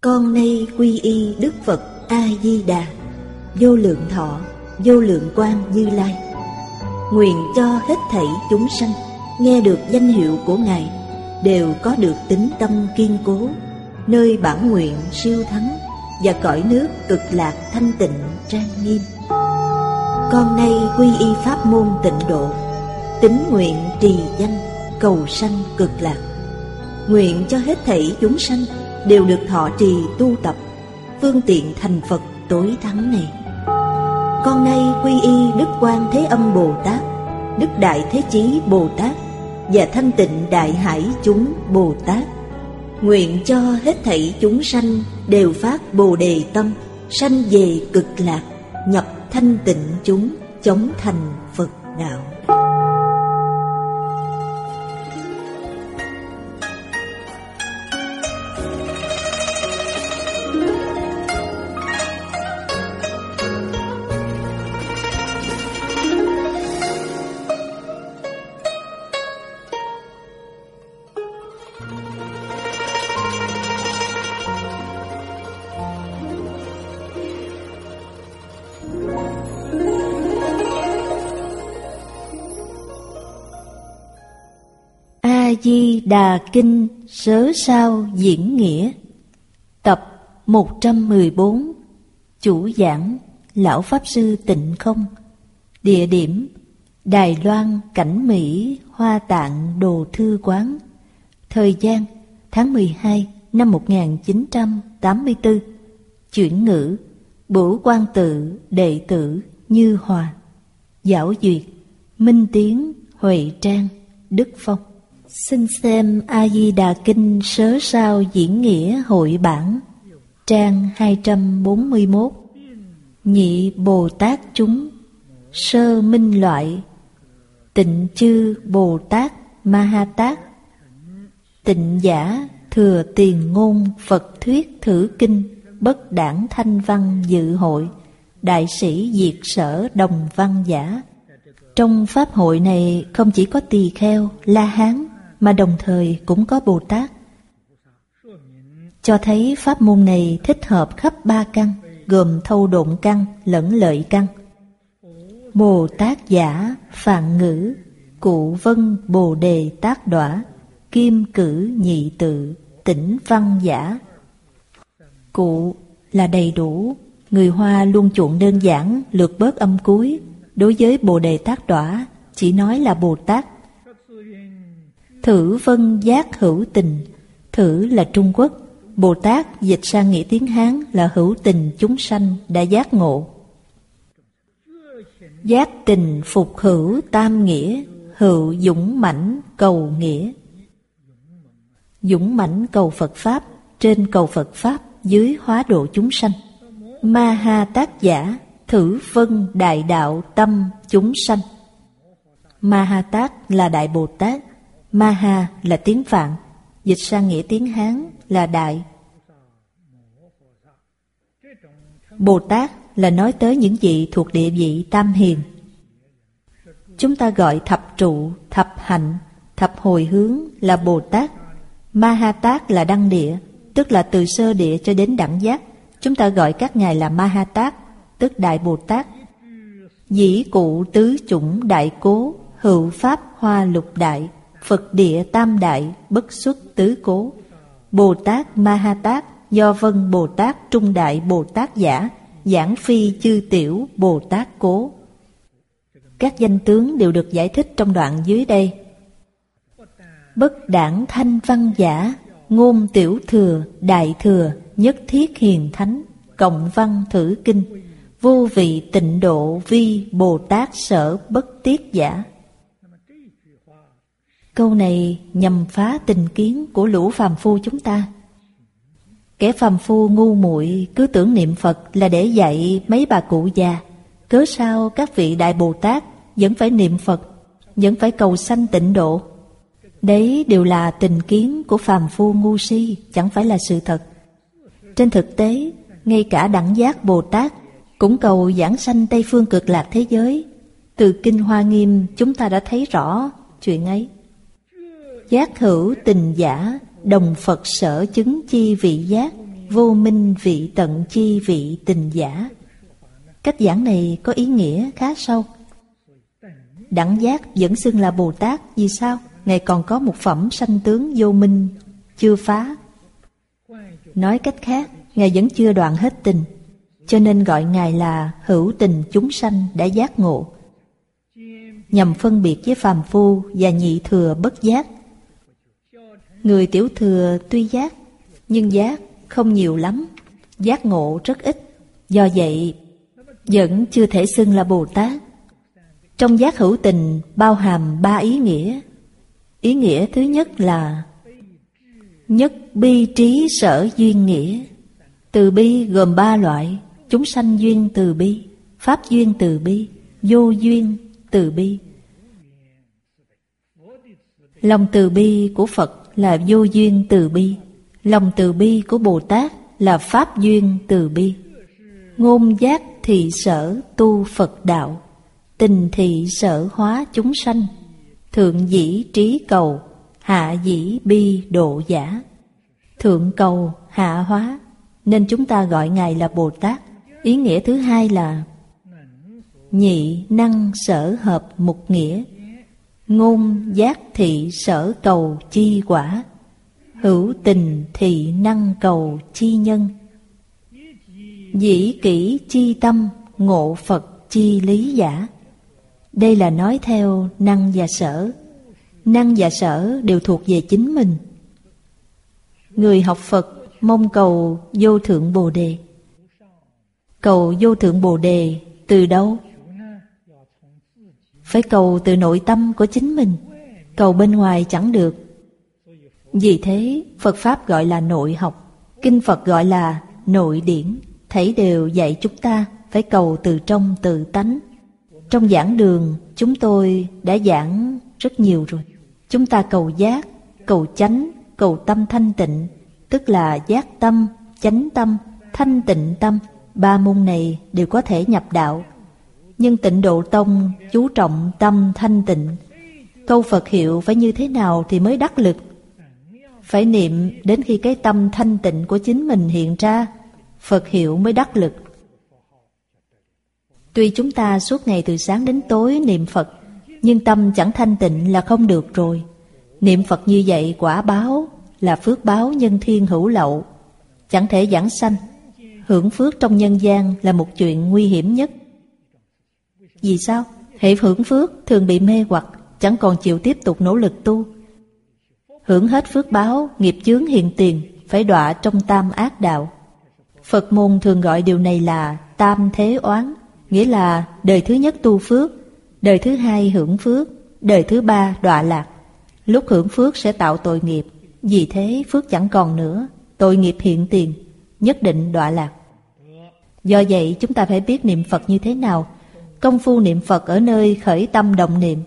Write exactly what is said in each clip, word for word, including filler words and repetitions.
Con nay quy y Đức Phật A-di-đà, vô lượng thọ, vô lượng quang Như Lai. Nguyện cho hết thảy chúng sanh nghe được danh hiệu của Ngài đều có được tín tâm kiên cố, nơi bản nguyện siêu thắng và cõi nước cực lạc thanh tịnh trang nghiêm. Con nay quy y pháp môn tịnh độ, tín nguyện trì danh cầu sanh cực lạc. Nguyện cho hết thảy chúng sanh đều được thọ trì tu tập phương tiện thành Phật tối thắng này. Con nay quy y Đức Quan Thế Âm Bồ Tát, Đức Đại Thế Chí Bồ Tát và Thanh Tịnh Đại Hải chúng Bồ Tát. Nguyện cho hết thảy chúng sanh đều phát Bồ Đề tâm, sanh về cực lạc, nhập thanh tịnh chúng, chóng thành Phật đạo. A-di-đà Kinh Sớ Sao Diễn Nghĩa. Tập một trăm mười bốn. Chủ giảng Lão Pháp Sư Tịnh Không. Địa điểm Đài Loan, Cảnh Mỹ, Hoa Tạng Đồ Thư Quán. Thời gian tháng mười hai năm một nghìn chín trăm tám mươi tư. Chuyển ngữ Bửu Quan Tự, đệ tử Như Hòa. Giảo duyệt Minh Tiến, Huệ Trang, Đức Phong. Xin xem A-di-đà Kinh Sớ Sao Diễn Nghĩa hội bản, trang hai trăm bốn mươi mốt. Nhị Bồ Tát chúng, sơ minh loại, tịnh chư Bồ Tát Ma Ha Tát. Tịnh giả thừa tiền ngôn Phật thuyết thử kinh, bất đảng thanh văn dự hội, đại sĩ diệt sở đồng văn giả. Trong pháp hội này không chỉ có tỳ kheo, La Hán, mà đồng thời cũng có Bồ Tát, cho thấy pháp môn này thích hợp khắp ba căn, gồm thâu độn căn lẫn lợi căn. Bồ Tát giả Phạn ngữ, cụ vân Bồ Đề Tát đọa, kim cử nhị tự, tĩnh văn giả. Cụ là đầy đủ, người Hoa luôn chuộng đơn giản, lược bớt âm cuối. Đối với Bồ Đề Tát đọa chỉ nói là Bồ Tát. Thử vân giác hữu tình, thử là Trung Quốc, Bồ Tát dịch sang nghĩa tiếng Hán là hữu tình chúng sanh đã giác ngộ. Giác tình phục hữu tam nghĩa, hữu dũng mãnh cầu nghĩa. Dũng mãnh cầu Phật Pháp, trên cầu Phật Pháp, dưới hóa độ chúng sanh. Ma Ha Tát giả, thử vân đại đạo tâm chúng sanh. Ma Ha Tát là Đại Bồ Tát, Ma Ha là tiếng Phạn, dịch sang nghĩa tiếng Hán là Đại. Bồ Tát là nói tới những vị thuộc địa vị tam hiền. Chúng ta gọi thập trụ, thập hạnh, thập hồi hướng là Bồ Tát. Ma Ha Tát là đăng địa, tức là từ sơ địa cho đến đẳng giác. Chúng ta gọi các ngài là Ma Ha Tát, tức Đại Bồ Tát. Dĩ cụ tứ chủng đại cố, hữu pháp hoa lục đại, Phật địa tam đại, bất xuất tứ cố. Bồ Tát Ma Ha Tát do vân Bồ Tát trung đại Bồ Tát giả, giảng phi chư tiểu Bồ Tát cố. Các danh tướng đều được giải thích trong đoạn dưới đây. Bất đảng thanh văn giả, ngôn tiểu thừa, đại thừa, nhất thiết hiền thánh, cộng văn thử kinh, vô vị tịnh độ vi Bồ Tát sở bất tiết giả. Câu này nhằm phá tình kiến của lũ phàm phu chúng ta. Kẻ phàm phu ngu muội cứ tưởng niệm Phật là để dạy mấy bà cụ già. Cớ sao các vị Đại Bồ Tát vẫn phải niệm Phật, vẫn phải cầu sanh tịnh độ? Đấy đều là tình kiến của phàm phu ngu si, chẳng phải là sự thật. Trên thực tế, ngay cả đẳng giác Bồ Tát cũng cầu giảng sanh Tây Phương Cực Lạc thế giới. Từ Kinh Hoa Nghiêm chúng ta đã thấy rõ chuyện ấy. Giác hữu tình giả, đồng Phật sở chứng chi vị giác, vô minh vị tận chi vị tình giả. Cách giảng này có ý nghĩa khá sâu. Đẳng giác vẫn xưng là Bồ Tát. Vì sao? Ngài còn có một phẩm sanh tướng vô minh chưa phá. Nói cách khác, Ngài vẫn chưa đoạn hết tình, cho nên gọi Ngài là hữu tình chúng sanh đã giác ngộ, nhằm phân biệt với phàm phu và nhị thừa bất giác. Người tiểu thừa tuy giác, nhưng giác không nhiều lắm, giác ngộ rất ít. Do vậy, vẫn chưa thể xưng là Bồ Tát. Trong giác hữu tình bao hàm ba ý nghĩa. Ý nghĩa thứ nhất là nhất bi trí sở duyên nghĩa. Từ bi gồm ba loại: chúng sanh duyên từ bi, pháp duyên từ bi, vô duyên từ bi. Lòng từ bi của Phật là vô duyên từ bi. Lòng từ bi của Bồ Tát là pháp duyên từ bi. Ngôn giác thị sở tu Phật đạo, tình thị sở hóa chúng sanh, thượng dĩ trí cầu, hạ dĩ bi độ giả. Thượng cầu, hạ hóa, nên chúng ta gọi Ngài là Bồ Tát. Ý nghĩa thứ hai là nhị năng sở hợp mục nghĩa. Ngôn giác thị sở cầu chi quả, hữu tình thị năng cầu chi nhân. Dĩ kỷ chi tâm, ngộ Phật chi lý giả. Đây là nói theo năng và sở. Năng và sở đều thuộc về chính mình. Người học Phật mong cầu vô thượng Bồ Đề. Cầu vô thượng Bồ Đề từ đâu? Phải cầu từ nội tâm của chính mình. Cầu bên ngoài chẳng được. Vì thế Phật Pháp gọi là nội học, Kinh Phật gọi là nội điển. Thảy đều dạy chúng ta phải cầu từ trong tự tánh. Trong giảng đường chúng tôi đã giảng rất nhiều rồi. Chúng ta cầu giác, cầu chánh, cầu tâm thanh tịnh, tức là giác tâm, chánh tâm, thanh tịnh tâm. Ba môn này đều có thể nhập đạo. Nhưng Tịnh Độ Tông chú trọng tâm thanh tịnh. Câu Phật hiệu phải như thế nào thì mới đắc lực? Phải niệm đến khi cái tâm thanh tịnh của chính mình hiện ra, Phật hiệu mới đắc lực. Tuy chúng ta suốt ngày từ sáng đến tối niệm Phật, nhưng tâm chẳng thanh tịnh là không được rồi. Niệm Phật như vậy quả báo là phước báo nhân thiên hữu lậu, chẳng thể giảng sanh. Hưởng phước trong nhân gian là một chuyện nguy hiểm nhất. Vì sao? Hệ hưởng phước thường bị mê hoặc, chẳng còn chịu tiếp tục nỗ lực tu. Hưởng hết phước báo, nghiệp chướng hiện tiền, phải đọa trong tam ác đạo. Phật môn thường gọi điều này là tam thế oán, nghĩa là đời thứ nhất tu phước, đời thứ hai hưởng phước, đời thứ ba đọa lạc. Lúc hưởng phước sẽ tạo tội nghiệp, vì thế phước chẳng còn nữa, tội nghiệp hiện tiền, nhất định đọa lạc. Do vậy chúng ta phải biết niệm Phật như thế nào. Công phu niệm Phật ở nơi khởi tâm động niệm.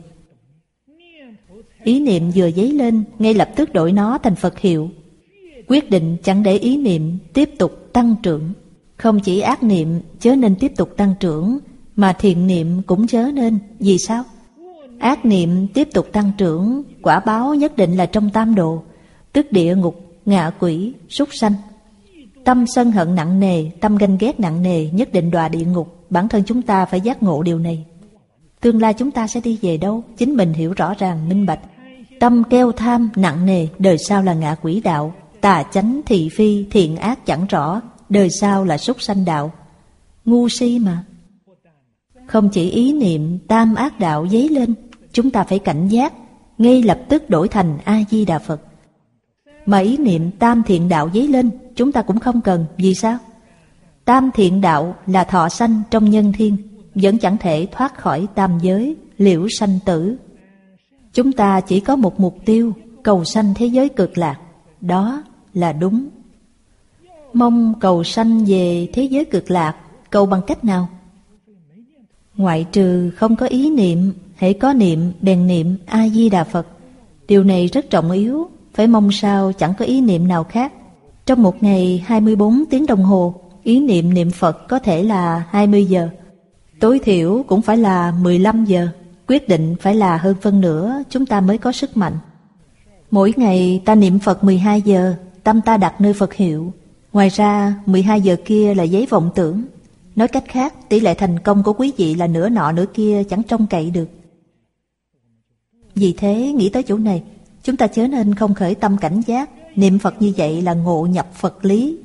Ý niệm vừa dấy lên, ngay lập tức đổi nó thành Phật hiệu. Quyết định chẳng để ý niệm tiếp tục tăng trưởng. Không chỉ ác niệm chớ nên tiếp tục tăng trưởng, mà thiện niệm cũng chớ nên. Vì sao? Ác niệm tiếp tục tăng trưởng, quả báo nhất định là trong tam độ, tức địa ngục, ngạ quỷ, súc sanh. Tâm sân hận nặng nề, tâm ganh ghét nặng nề, nhất định đọa địa ngục. Bản thân chúng ta phải giác ngộ điều này. Tương lai chúng ta sẽ đi về đâu? Chính mình hiểu rõ ràng, minh bạch. Tâm keo tham nặng nề, đời sau là ngạ quỷ đạo. Tà chánh thị phi, thiện ác chẳng rõ, đời sau là súc sanh đạo. Ngu si mà. Không chỉ ý niệm tam ác đạo dấy lên, chúng ta phải cảnh giác, ngay lập tức đổi thành A-di-đà Phật. Mà ý niệm tam thiện đạo dấy lên, chúng ta cũng không cần. Vì sao? Tam thiện đạo là thọ sanh trong nhân thiên, vẫn chẳng thể thoát khỏi tam giới, liễu sanh tử. Chúng ta chỉ có một mục tiêu, cầu sanh thế giới cực lạc. Đó là đúng. Mong cầu sanh về thế giới cực lạc, cầu bằng cách nào? Ngoại trừ không có ý niệm, hễ có niệm bèn niệm A-di-đà Phật. Điều này rất trọng yếu, phải mong sao chẳng có ý niệm nào khác. Trong một ngày hai mươi bốn tiếng đồng hồ, ý niệm niệm Phật có thể là hai mươi giờ, tối thiểu cũng phải là mười lăm giờ, quyết định phải là hơn phân nửa chúng ta mới có sức mạnh. Mỗi ngày ta niệm Phật mười hai giờ, tâm ta đặt nơi Phật hiệu, Ngoài ra, mười hai giờ kia là giấy vọng tưởng. Nói cách khác, tỷ lệ thành công của quý vị là nửa nọ nửa kia, chẳng trông cậy được. Vì thế, nghĩ tới chỗ này, chúng ta chớ nên không khởi tâm cảnh giác. Niệm Phật như vậy là ngộ nhập Phật lý.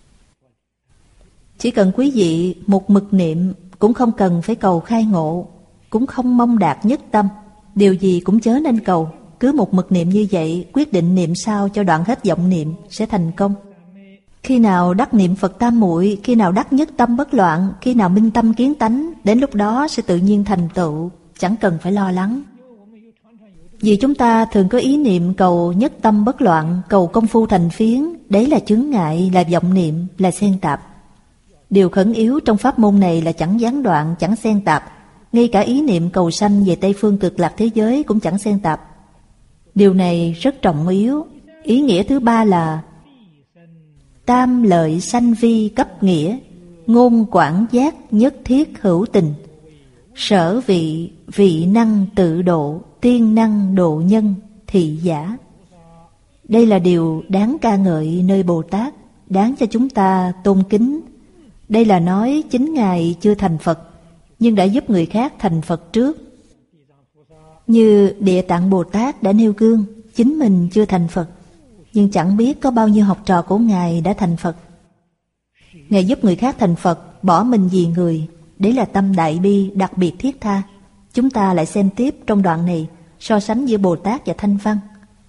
Chỉ cần quý vị một mực niệm, cũng không cần phải cầu khai ngộ, cũng không mong đạt nhất tâm. Điều gì cũng chớ nên cầu, cứ một mực niệm như vậy, quyết định niệm sao cho đoạn hết vọng niệm sẽ thành công. Khi nào đắc niệm Phật tam muội, khi nào đắc nhất tâm bất loạn, khi nào minh tâm kiến tánh, đến lúc đó sẽ tự nhiên thành tựu, chẳng cần phải lo lắng. Vì chúng ta thường có ý niệm cầu nhất tâm bất loạn, cầu công phu thành phiến, đấy là chướng ngại, là vọng niệm, là xen tạp. Điều khẩn yếu trong pháp môn này là chẳng gián đoạn, chẳng xen tạp. Ngay cả ý niệm cầu sanh về Tây phương cực lạc thế giới cũng chẳng xen tạp. Điều này rất trọng yếu. Ý nghĩa thứ ba là tam lợi sanh vi cấp nghĩa, ngôn quảng giác nhất thiết hữu tình. Sở vị vị năng tự độ, tiên năng độ nhân thị giả. Đây là điều đáng ca ngợi nơi Bồ Tát, đáng cho chúng ta tôn kính. Đây là nói chính Ngài chưa thành Phật, nhưng đã giúp người khác thành Phật trước. Như Địa Tạng Bồ Tát đã nêu gương, chính mình chưa thành Phật, nhưng chẳng biết có bao nhiêu học trò của Ngài đã thành Phật. Ngài giúp người khác thành Phật, bỏ mình vì người. Đấy là tâm đại bi đặc biệt thiết tha. Chúng ta lại xem tiếp trong đoạn này, so sánh giữa Bồ Tát và Thanh Văn.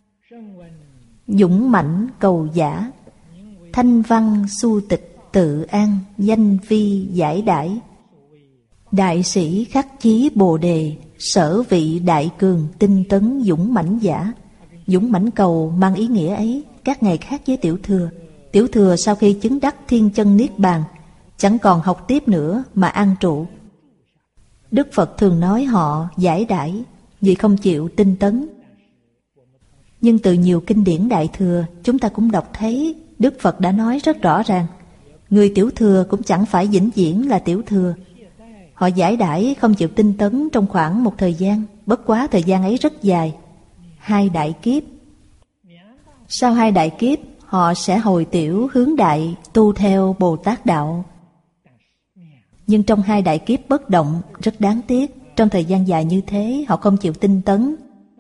Dũng mãnh cầu giả, Thanh Văn su tịch tự an, danh vi giải đãi. Đại sĩ khắc chí Bồ đề, sở vị đại cường tinh tấn dũng mãnh giả. Dũng mãnh cầu mang ý nghĩa ấy, các ngài khác với Tiểu Thừa. Tiểu Thừa sau khi chứng đắc thiên chân niết bàn, chẳng còn học tiếp nữa mà an trụ. Đức Phật thường nói họ giải đãi vì không chịu tinh tấn. Nhưng từ nhiều kinh điển Đại Thừa, chúng ta cũng đọc thấy Đức Phật đã nói rất rõ ràng, người Tiểu Thừa cũng chẳng phải vĩnh viễn là Tiểu Thừa. Họ giải đãi không chịu tinh tấn trong khoảng một thời gian, bất quá thời gian ấy rất dài, hai đại kiếp. Sau hai đại kiếp, họ sẽ hồi tiểu hướng đại, tu theo Bồ Tát đạo. Nhưng trong hai đại kiếp bất động, rất đáng tiếc, trong thời gian dài như thế họ không chịu tinh tấn.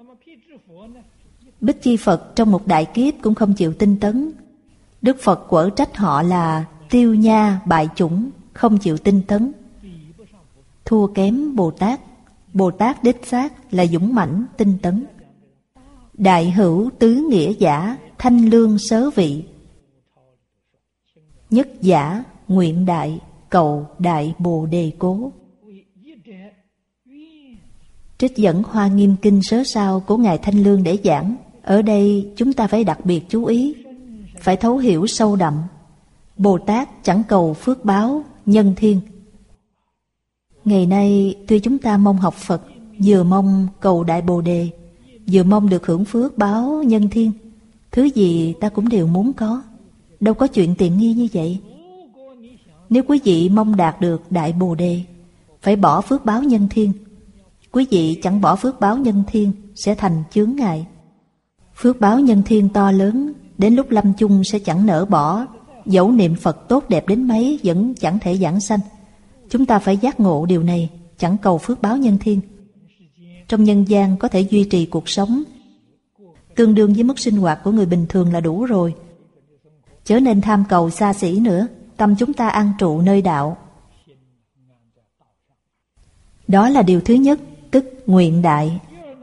Bích Chi Phật trong một đại kiếp cũng không chịu tinh tấn. Đức Phật quở trách họ là tiêu nha bại chủng, không chịu tinh tấn, thua kém Bồ Tát. Bồ Tát đích xác là dũng mãnh tinh tấn. Đại hữu tứ nghĩa giả, thanh lương sớ vị. Nhất giả nguyện đại, cầu đại bồ đề cố. Trích dẫn Hoa Nghiêm Kinh sớ sao của Ngài Thanh Lương để giảng. Ở đây chúng ta phải đặc biệt chú ý, phải thấu hiểu sâu đậm. Bồ Tát chẳng cầu phước báo, nhân thiên. Ngày nay tuy chúng ta mong học Phật, vừa mong cầu đại bồ đề, vừa mong được hưởng phước báo nhân thiên. Thứ gì ta cũng đều muốn có, đâu có chuyện tiện nghi như vậy. Nếu quý vị mong đạt được đại bồ đề, phải bỏ phước báo nhân thiên. Quý vị chẳng bỏ phước báo nhân thiên sẽ thành chướng ngại. Phước báo nhân thiên to lớn, đến lúc lâm chung sẽ chẳng nỡ bỏ. Dẫu niệm Phật tốt đẹp đến mấy vẫn chẳng thể giảng sanh. Chúng ta phải giác ngộ điều này, chẳng cầu phước báo nhân thiên. Trong nhân gian có thể duy trì cuộc sống, tương đương với mức sinh hoạt của người bình thường là đủ rồi. Chớ nên tham cầu xa xỉ nữa. Tâm chúng ta an trụ nơi đạo. Đó là điều thứ nhất, tức nguyện đại.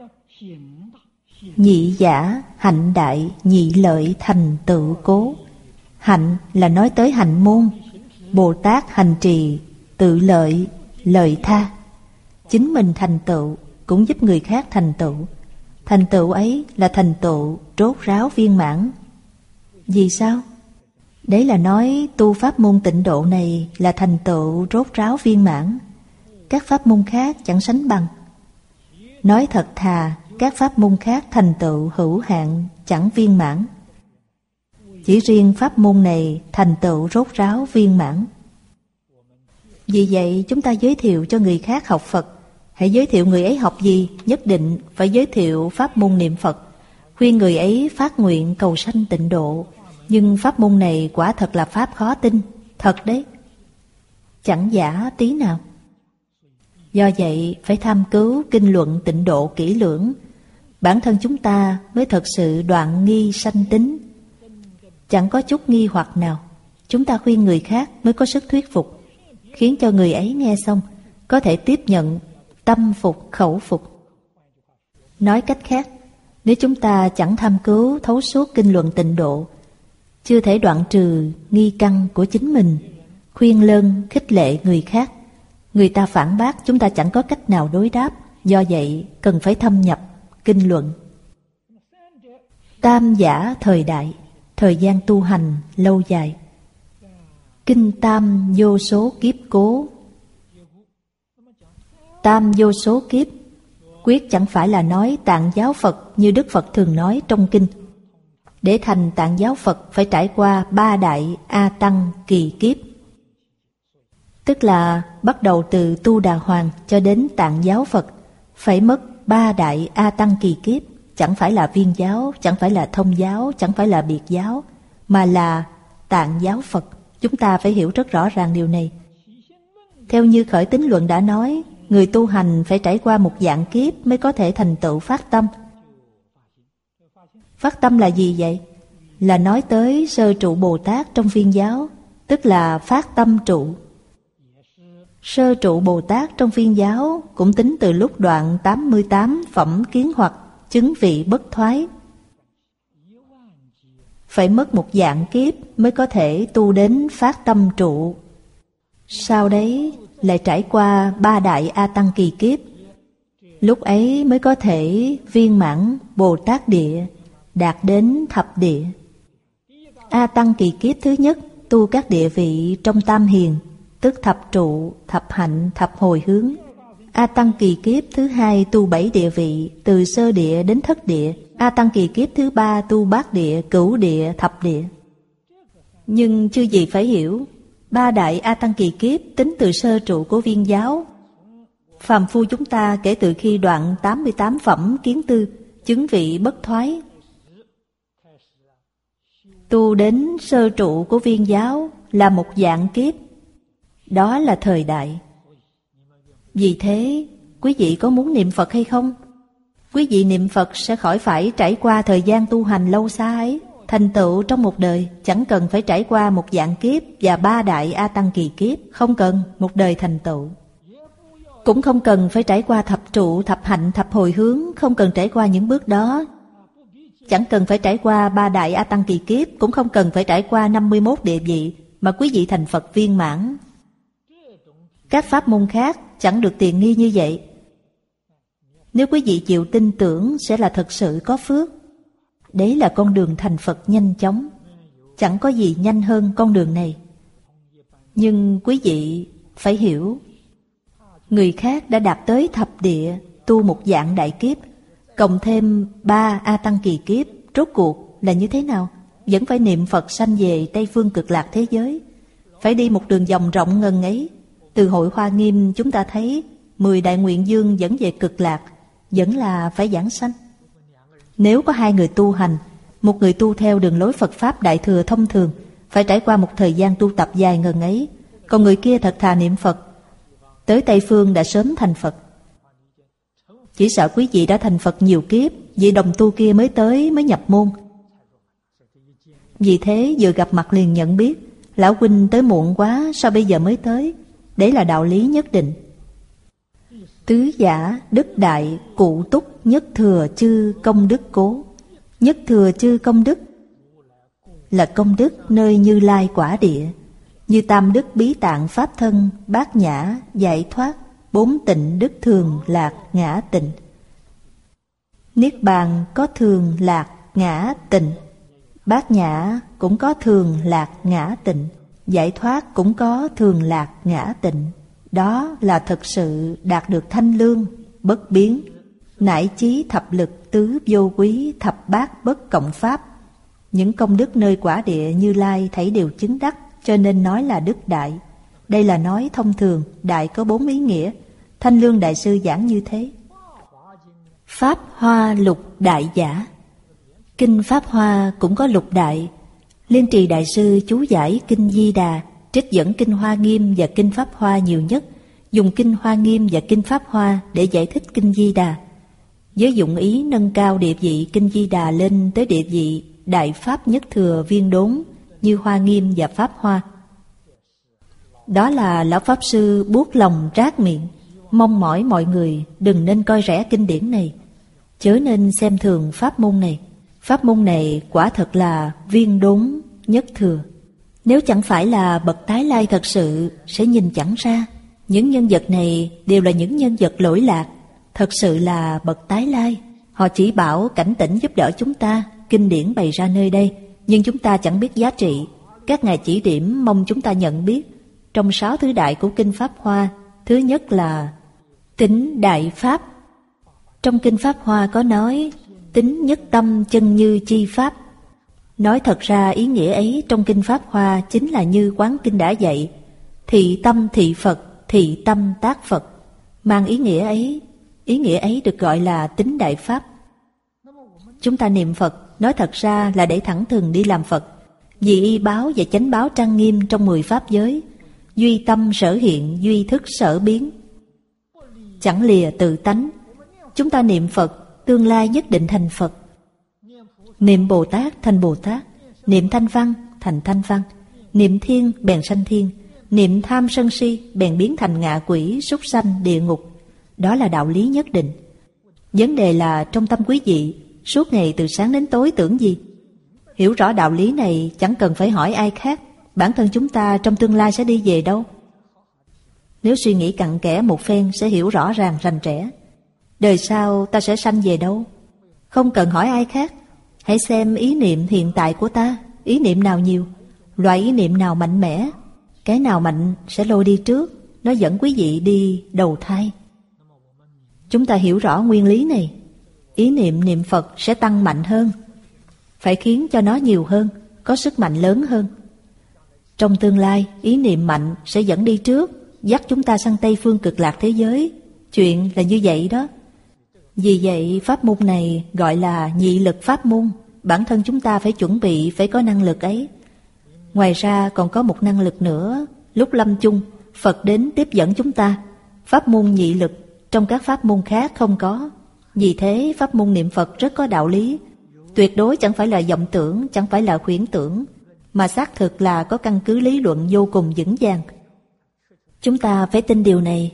Nhị giả hạnh đại, nhị lợi thành tựu cố. Hạnh là nói tới hạnh môn. Bồ Tát hành trì tự lợi, lợi tha. Chính mình thành tựu cũng giúp người khác thành tựu. Thành tựu ấy là thành tựu rốt ráo viên mãn. Vì sao? Đấy là nói tu pháp môn tịnh độ này là thành tựu rốt ráo viên mãn. Các pháp môn khác chẳng sánh bằng. Nói thật thà, các pháp môn khác thành tựu hữu hạn, chẳng viên mãn. Chỉ riêng pháp môn này thành tựu rốt ráo viên mãn. Vì vậy chúng ta giới thiệu cho người khác học Phật, hãy giới thiệu người ấy học gì, nhất định phải giới thiệu pháp môn niệm Phật. Khuyên người ấy phát nguyện cầu sanh tịnh độ. Nhưng pháp môn này quả thật là pháp khó tin, thật đấy, chẳng giả tí nào. Do vậy phải tham cứu kinh luận tịnh độ kỹ lưỡng, bản thân chúng ta mới thật sự đoạn nghi sanh tính. Chẳng có chút nghi hoặc nào, chúng ta khuyên người khác mới có sức thuyết phục, khiến cho người ấy nghe xong có thể tiếp nhận, tâm phục khẩu phục. Nói cách khác, nếu chúng ta chẳng tham cứu thấu suốt kinh luận tịnh độ, chưa thể đoạn trừ nghi căn của chính mình, khuyên lơn khích lệ người khác, người ta phản bác chúng ta chẳng có cách nào đối đáp. Do vậy cần phải thâm nhập kinh luận. Tam giả thời đại, thời gian tu hành lâu dài. Kinh tam vô số kiếp cố. Tam vô số kiếp quyết chẳng phải là nói Tạng giáo Phật như Đức Phật thường nói trong kinh. Để thành Tạng giáo Phật phải trải qua ba đại A Tăng kỳ kiếp, tức là bắt đầu từ Tu Đà Hoàng cho đến Tạng giáo Phật phải mất ba đại A Tăng kỳ kiếp. Chẳng phải là Viên giáo, chẳng phải là Thông giáo, chẳng phải là Biệt giáo, mà là Tạng giáo Phật. Chúng ta phải hiểu rất rõ ràng điều này. Theo như Khởi Tín Luận đã nói, người tu hành phải trải qua một dạng kiếp mới có thể thành tựu phát tâm. Phát tâm là gì vậy? Là nói tới Sơ Trụ Bồ Tát trong Viên giáo, tức là phát tâm trụ. Sơ Trụ Bồ Tát trong Viên giáo cũng tính từ lúc đoạn tám mươi tám phẩm kiến hoặc chứng vị bất thoái. Phải mất một dạng kiếp mới có thể tu đến phát tâm trụ. Sau đấy lại trải qua ba đại A Tăng kỳ kiếp, lúc ấy mới có thể viên mãn Bồ Tát địa, đạt đến thập địa. A Tăng kỳ kiếp thứ nhất tu các địa vị trong tam hiền, tức thập trụ, thập hạnh, thập hồi hướng. A Tăng kỳ kiếp thứ hai tu bảy địa vị, từ sơ địa đến thất địa. A Tăng kỳ kiếp thứ ba tu bát địa, cửu địa, thập địa. Nhưng chư gì phải hiểu, ba đại A Tăng kỳ kiếp tính từ sơ trụ của Viên giáo. Phàm phu chúng ta kể từ khi đoạn tám mươi tám phẩm kiến tư, chứng vị bất thoái, tu đến sơ trụ của Viên giáo là một dạng kiếp. Đó là thời đại. Vì thế, quý vị có muốn niệm Phật hay không? Quý vị niệm Phật sẽ khỏi phải trải qua thời gian tu hành lâu xa ấy. Thành tựu trong một đời chẳng cần phải trải qua một dạng kiếp và ba đại A Tăng kỳ kiếp. Không cần một đời thành tựu. Cũng không cần phải trải qua thập trụ, thập hạnh, thập hồi hướng. Không cần trải qua những bước đó. Chẳng cần phải trải qua ba đại A Tăng kỳ kiếp. Cũng không cần phải trải qua năm mươi mốt địa vị mà quý vị thành Phật viên mãn. Các pháp môn khác chẳng được tiện nghi như vậy. Nếu quý vị chịu tin tưởng sẽ là thật sự có phước. Đấy là con đường thành Phật nhanh chóng. Chẳng có gì nhanh hơn con đường này. Nhưng quý vị phải hiểu, người khác đã đạt tới thập địa, tu một dạng đại kiếp, cộng thêm ba A Tăng kỳ kiếp, rốt cuộc là như thế nào? Vẫn phải niệm Phật sanh về Tây Phương Cực Lạc thế giới. Phải đi một đường vòng rộng ngần ấy. Từ hội Hoa Nghiêm chúng ta thấy mười đại nguyện dương dẫn về Cực Lạc, vẫn là phải giảng sanh. Nếu có hai người tu hành, một người tu theo đường lối Phật Pháp Đại Thừa thông thường, phải trải qua một thời gian tu tập dài ngần ấy, còn người kia thật thà niệm Phật, tới Tây Phương đã sớm thành Phật. Chỉ sợ quý vị đã thành Phật nhiều kiếp, vị đồng tu kia mới tới, mới nhập môn. Vì thế vừa gặp mặt liền nhận biết, lão huynh tới muộn quá, sao bây giờ mới tới? Đấy là đạo lý nhất định. Tứ giả đức đại cụ túc nhất thừa chư công đức cố. Nhất thừa chư công đức là công đức nơi Như Lai quả địa, như tam đức bí tạng pháp thân, bát nhã giải thoát, bốn tịnh đức thường lạc ngã tịnh. Niết bàn có thường lạc ngã tịnh, bát nhã cũng có thường lạc ngã tịnh, giải thoát cũng có thường lạc ngã tịnh. Đó là thực sự đạt được thanh lương, bất biến, nải chí thập lực tứ vô quý, thập bát bất cộng pháp. Những công đức nơi quả địa Như Lai thảy đều chứng đắc, cho nên nói là đức đại. Đây là nói thông thường, đại có bốn ý nghĩa. Thanh Lương Đại Sư giảng như thế. Pháp Hoa lục đại giả. Kinh Pháp Hoa cũng có lục đại, Liên Trì Đại Sư chú giải Kinh Di Đà, trích dẫn Kinh Hoa Nghiêm và Kinh Pháp Hoa nhiều nhất, dùng Kinh Hoa Nghiêm và Kinh Pháp Hoa để giải thích Kinh Di Đà, với dụng ý nâng cao địa vị Kinh Di Đà lên tới địa vị Đại Pháp Nhất Thừa Viên Đốn như Hoa Nghiêm và Pháp Hoa. Đó là Lão Pháp Sư buốt lòng rát miệng, mong mỏi mọi người đừng nên coi rẻ kinh điển này, chớ nên xem thường pháp môn này. Pháp môn này quả thật là viên đốn nhất thừa. Nếu chẳng phải là bậc tái lai thật sự, sẽ nhìn chẳng ra. Những nhân vật này đều là những nhân vật lỗi lạc, thật sự là bậc tái lai. Họ chỉ bảo cảnh tỉnh giúp đỡ chúng ta, kinh điển bày ra nơi đây, nhưng chúng ta chẳng biết giá trị. Các ngài chỉ điểm mong chúng ta nhận biết. Trong sáu thứ đại của Kinh Pháp Hoa, thứ nhất là tính đại pháp. Trong Kinh Pháp Hoa có nói tính nhất tâm chân như chi pháp. Nói thật ra ý nghĩa ấy trong Kinh Pháp Hoa chính là như Quán Kinh đã dạy, thị tâm thị Phật, thị tâm tác Phật. Mang ý nghĩa ấy, ý nghĩa ấy được gọi là tính đại pháp. Chúng ta niệm Phật nói thật ra là để thẳng thừng đi làm Phật, vì y báo và chánh báo trang nghiêm trong mười pháp giới, duy tâm sở hiện, duy thức sở biến, chẳng lìa tự tánh. Chúng ta niệm Phật, tương lai nhất định thành Phật. Niệm Bồ Tát thành Bồ Tát, niệm Thanh Văn thành Thanh Văn, niệm Thiên bèn sanh Thiên, niệm tham sân si bèn biến thành ngạ quỷ, súc sanh, địa ngục. Đó là đạo lý nhất định. Vấn đề là trong tâm quý vị, suốt ngày từ sáng đến tối tưởng gì? Hiểu rõ đạo lý này chẳng cần phải hỏi ai khác, bản thân chúng ta trong tương lai sẽ đi về đâu? Nếu suy nghĩ cặn kẽ một phen sẽ hiểu rõ ràng rành rẽ. Đời sau ta sẽ sanh về đâu? Không cần hỏi ai khác. Hãy xem ý niệm hiện tại của ta, ý niệm nào nhiều, loại ý niệm nào mạnh mẽ. Cái nào mạnh sẽ lôi đi trước, nó dẫn quý vị đi đầu thai. Chúng ta hiểu rõ nguyên lý này, ý niệm niệm Phật sẽ tăng mạnh hơn, phải khiến cho nó nhiều hơn, có sức mạnh lớn hơn. Trong tương lai, ý niệm mạnh sẽ dẫn đi trước, dắt chúng ta sang Tây Phương Cực Lạc thế giới. Chuyện là như vậy đó. Vì vậy pháp môn này gọi là nhị lực pháp môn. Bản thân chúng ta phải chuẩn bị, phải có năng lực ấy. Ngoài ra còn có một năng lực nữa. Lúc lâm chung, Phật đến tiếp dẫn chúng ta. Pháp môn nhị lực trong các pháp môn khác không có. Vì thế pháp môn niệm Phật rất có đạo lý. Tuyệt đối chẳng phải là vọng tưởng, chẳng phải là khuyển tưởng, mà xác thực là có căn cứ lý luận vô cùng vững vàng. Chúng ta phải tin điều này.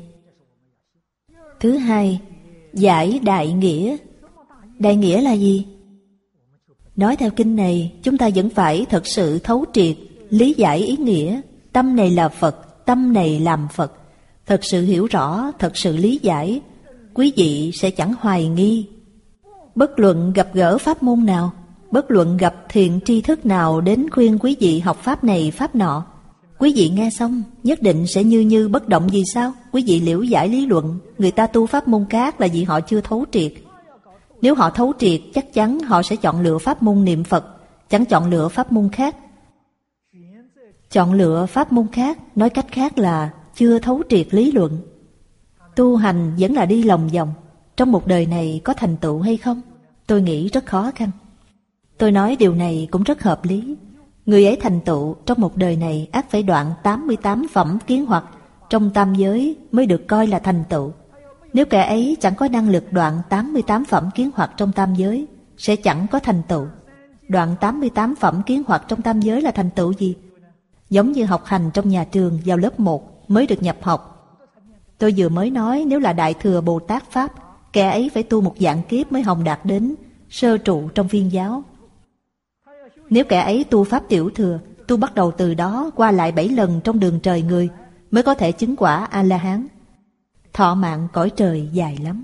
Thứ hai, giải đại nghĩa. Đại nghĩa là gì? Nói theo kinh này, chúng ta vẫn phải thật sự thấu triệt, lý giải ý nghĩa. Tâm này là Phật, tâm này làm Phật. Thật sự hiểu rõ, thật sự lý giải, quý vị sẽ chẳng hoài nghi. Bất luận gặp gỡ pháp môn nào, bất luận gặp thiện tri thức nào đến khuyên quý vị học pháp này pháp nọ, quý vị nghe xong nhất định sẽ như như bất động. Vì sao? Quý vị liễu giải lý luận. Người ta tu pháp môn khác là vì họ chưa thấu triệt. Nếu họ thấu triệt, chắc chắn họ sẽ chọn lựa pháp môn niệm Phật, chẳng chọn lựa pháp môn khác. Chọn lựa pháp môn khác, nói cách khác là chưa thấu triệt lý luận. Tu hành vẫn là đi lòng vòng. Trong một đời này có thành tựu hay không? Tôi nghĩ rất khó khăn. Tôi nói điều này cũng rất hợp lý. Người ấy thành tựu trong một đời này ắt phải đoạn tám mươi tám phẩm kiến hoặc trong tam giới mới được coi là thành tựu. Nếu kẻ ấy chẳng có năng lực đoạn tám mươi tám phẩm kiến hoặc trong tam giới, sẽ chẳng có thành tựu. Đoạn tám mươi tám phẩm kiến hoặc trong tam giới là thành tựu gì? Giống như học hành trong nhà trường vào lớp một mới được nhập học. Tôi vừa mới nói nếu là Đại Thừa Bồ Tát Pháp, kẻ ấy phải tu một vạn kiếp mới hồng đạt đến sơ trụ trong viên giáo. Nếu kẻ ấy tu Pháp Tiểu Thừa, tu bắt đầu từ đó qua lại bảy lần trong đường trời người mới có thể chứng quả A-la-hán. Thọ mạng cõi trời dài lắm.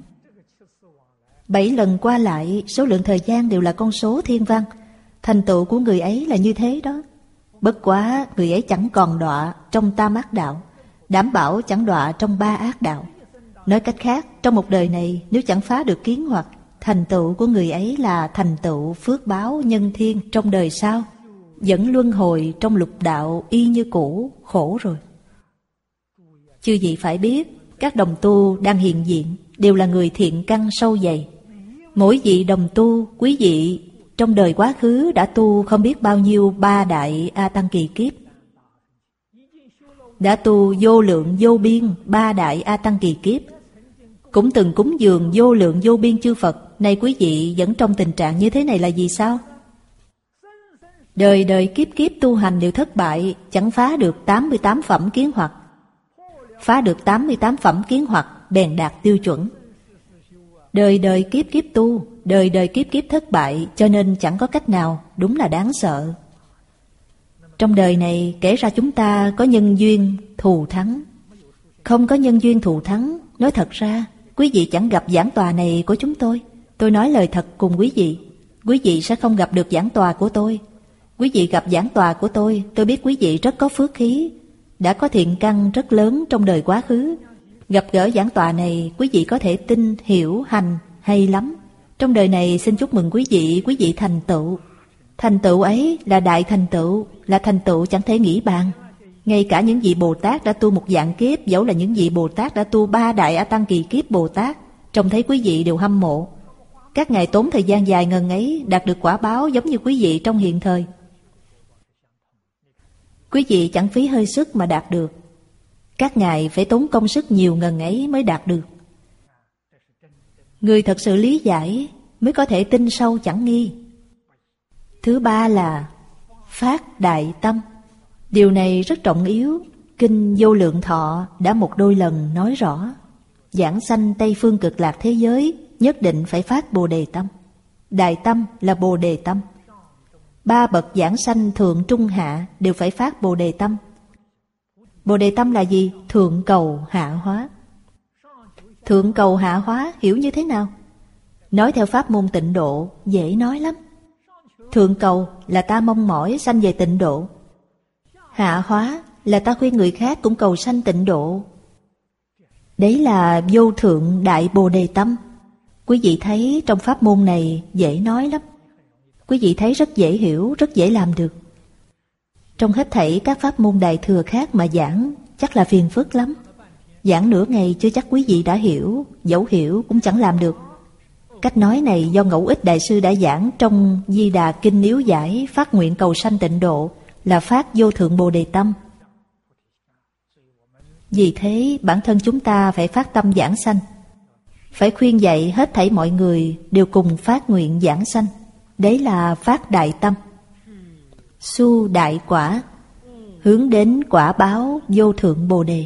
Bảy lần qua lại, số lượng thời gian đều là con số thiên văn. Thành tựu của người ấy là như thế đó. Bất quá người ấy chẳng còn đọa trong tam ác đạo, đảm bảo chẳng đọa trong ba ác đạo. Nói cách khác, trong một đời này nếu chẳng phá được kiến hoặc, thành tựu của người ấy là thành tựu phước báo nhân thiên trong đời sau, vẫn luân hồi trong lục đạo y như cũ, khổ rồi. Chư vị phải biết, các đồng tu đang hiện diện đều là người thiện căn sâu dày. Mỗi vị đồng tu, quý vị trong đời quá khứ đã tu không biết bao nhiêu ba đại A Tăng kỳ kiếp, đã tu vô lượng vô biên ba đại A Tăng kỳ kiếp, cũng từng cúng dường vô lượng vô biên chư Phật. Nay quý vị vẫn trong tình trạng như thế này là vì sao? Đời đời kiếp kiếp tu hành đều thất bại, chẳng phá được tám mươi tám phẩm kiến hoặc. Phá được tám mươi tám phẩm kiến hoặc bèn đạt tiêu chuẩn. Đời đời kiếp kiếp tu, đời đời kiếp kiếp thất bại, cho nên chẳng có cách nào, đúng là đáng sợ. Trong đời này kể ra chúng ta có nhân duyên thù thắng, không có nhân duyên thù thắng. Nói thật ra, quý vị chẳng gặp giảng tòa này của chúng tôi. Tôi nói lời thật cùng quý vị, quý vị sẽ không gặp được giảng tòa của tôi. Quý vị gặp giảng tòa của tôi, tôi biết quý vị rất có phước khí, đã có thiện căn rất lớn trong đời quá khứ. Gặp gỡ giảng tòa này, quý vị có thể tin, hiểu, hành, hay lắm. Trong đời này xin chúc mừng quý vị, quý vị thành tựu. Thành tựu ấy là đại thành tựu, là thành tựu chẳng thể nghĩ bàn. Ngay cả những vị Bồ Tát đã tu một vạn kiếp, dẫu là những vị Bồ Tát đã tu ba đại A Tăng kỳ kiếp Bồ Tát, trông thấy quý vị đều hâm mộ. Các ngài tốn thời gian dài ngần ấy đạt được quả báo giống như quý vị trong hiện thời. Quý vị chẳng phí hơi sức mà đạt được, các ngài phải tốn công sức nhiều ngần ấy mới đạt được. Người thật sự lý giải mới có thể tin sâu chẳng nghi. Thứ ba là phát đại tâm. Điều này rất trọng yếu. Kinh Vô Lượng Thọ đã một đôi lần nói rõ, giảng sanh Tây Phương Cực Lạc thế giới nhất định phải phát Bồ Đề tâm. Đại tâm là Bồ Đề tâm. Ba bậc giảng sanh thượng trung hạ đều phải phát Bồ Đề tâm. Bồ Đề tâm là gì? Thượng cầu hạ hóa. Thượng cầu hạ hóa hiểu như thế nào? Nói theo pháp môn Tịnh Độ dễ nói lắm. Thượng cầu là ta mong mỏi sanh về Tịnh Độ. Hạ hóa là ta khuyên người khác cũng cầu sanh Tịnh Độ. Đấy là vô thượng đại Bồ Đề tâm. Quý vị thấy trong pháp môn này dễ nói lắm. Quý vị thấy rất dễ hiểu, rất dễ làm được. Trong hết thảy các pháp môn Đại Thừa khác mà giảng chắc là phiền phức lắm. Giảng nửa ngày chưa chắc quý vị đã hiểu, dẫu hiểu cũng chẳng làm được. Cách nói này do Ngẫu Ích Đại Sư đã giảng trong Di Đà Kinh Yếu Giải, phát nguyện cầu sanh Tịnh Độ là phát vô thượng Bồ Đề tâm. Vì thế bản thân chúng ta phải phát tâm giảng sanh, phải khuyên dạy hết thảy mọi người đều cùng phát nguyện giảng sanh. Đấy là phát đại tâm. Su đại quả, hướng đến quả báo vô thượng Bồ Đề.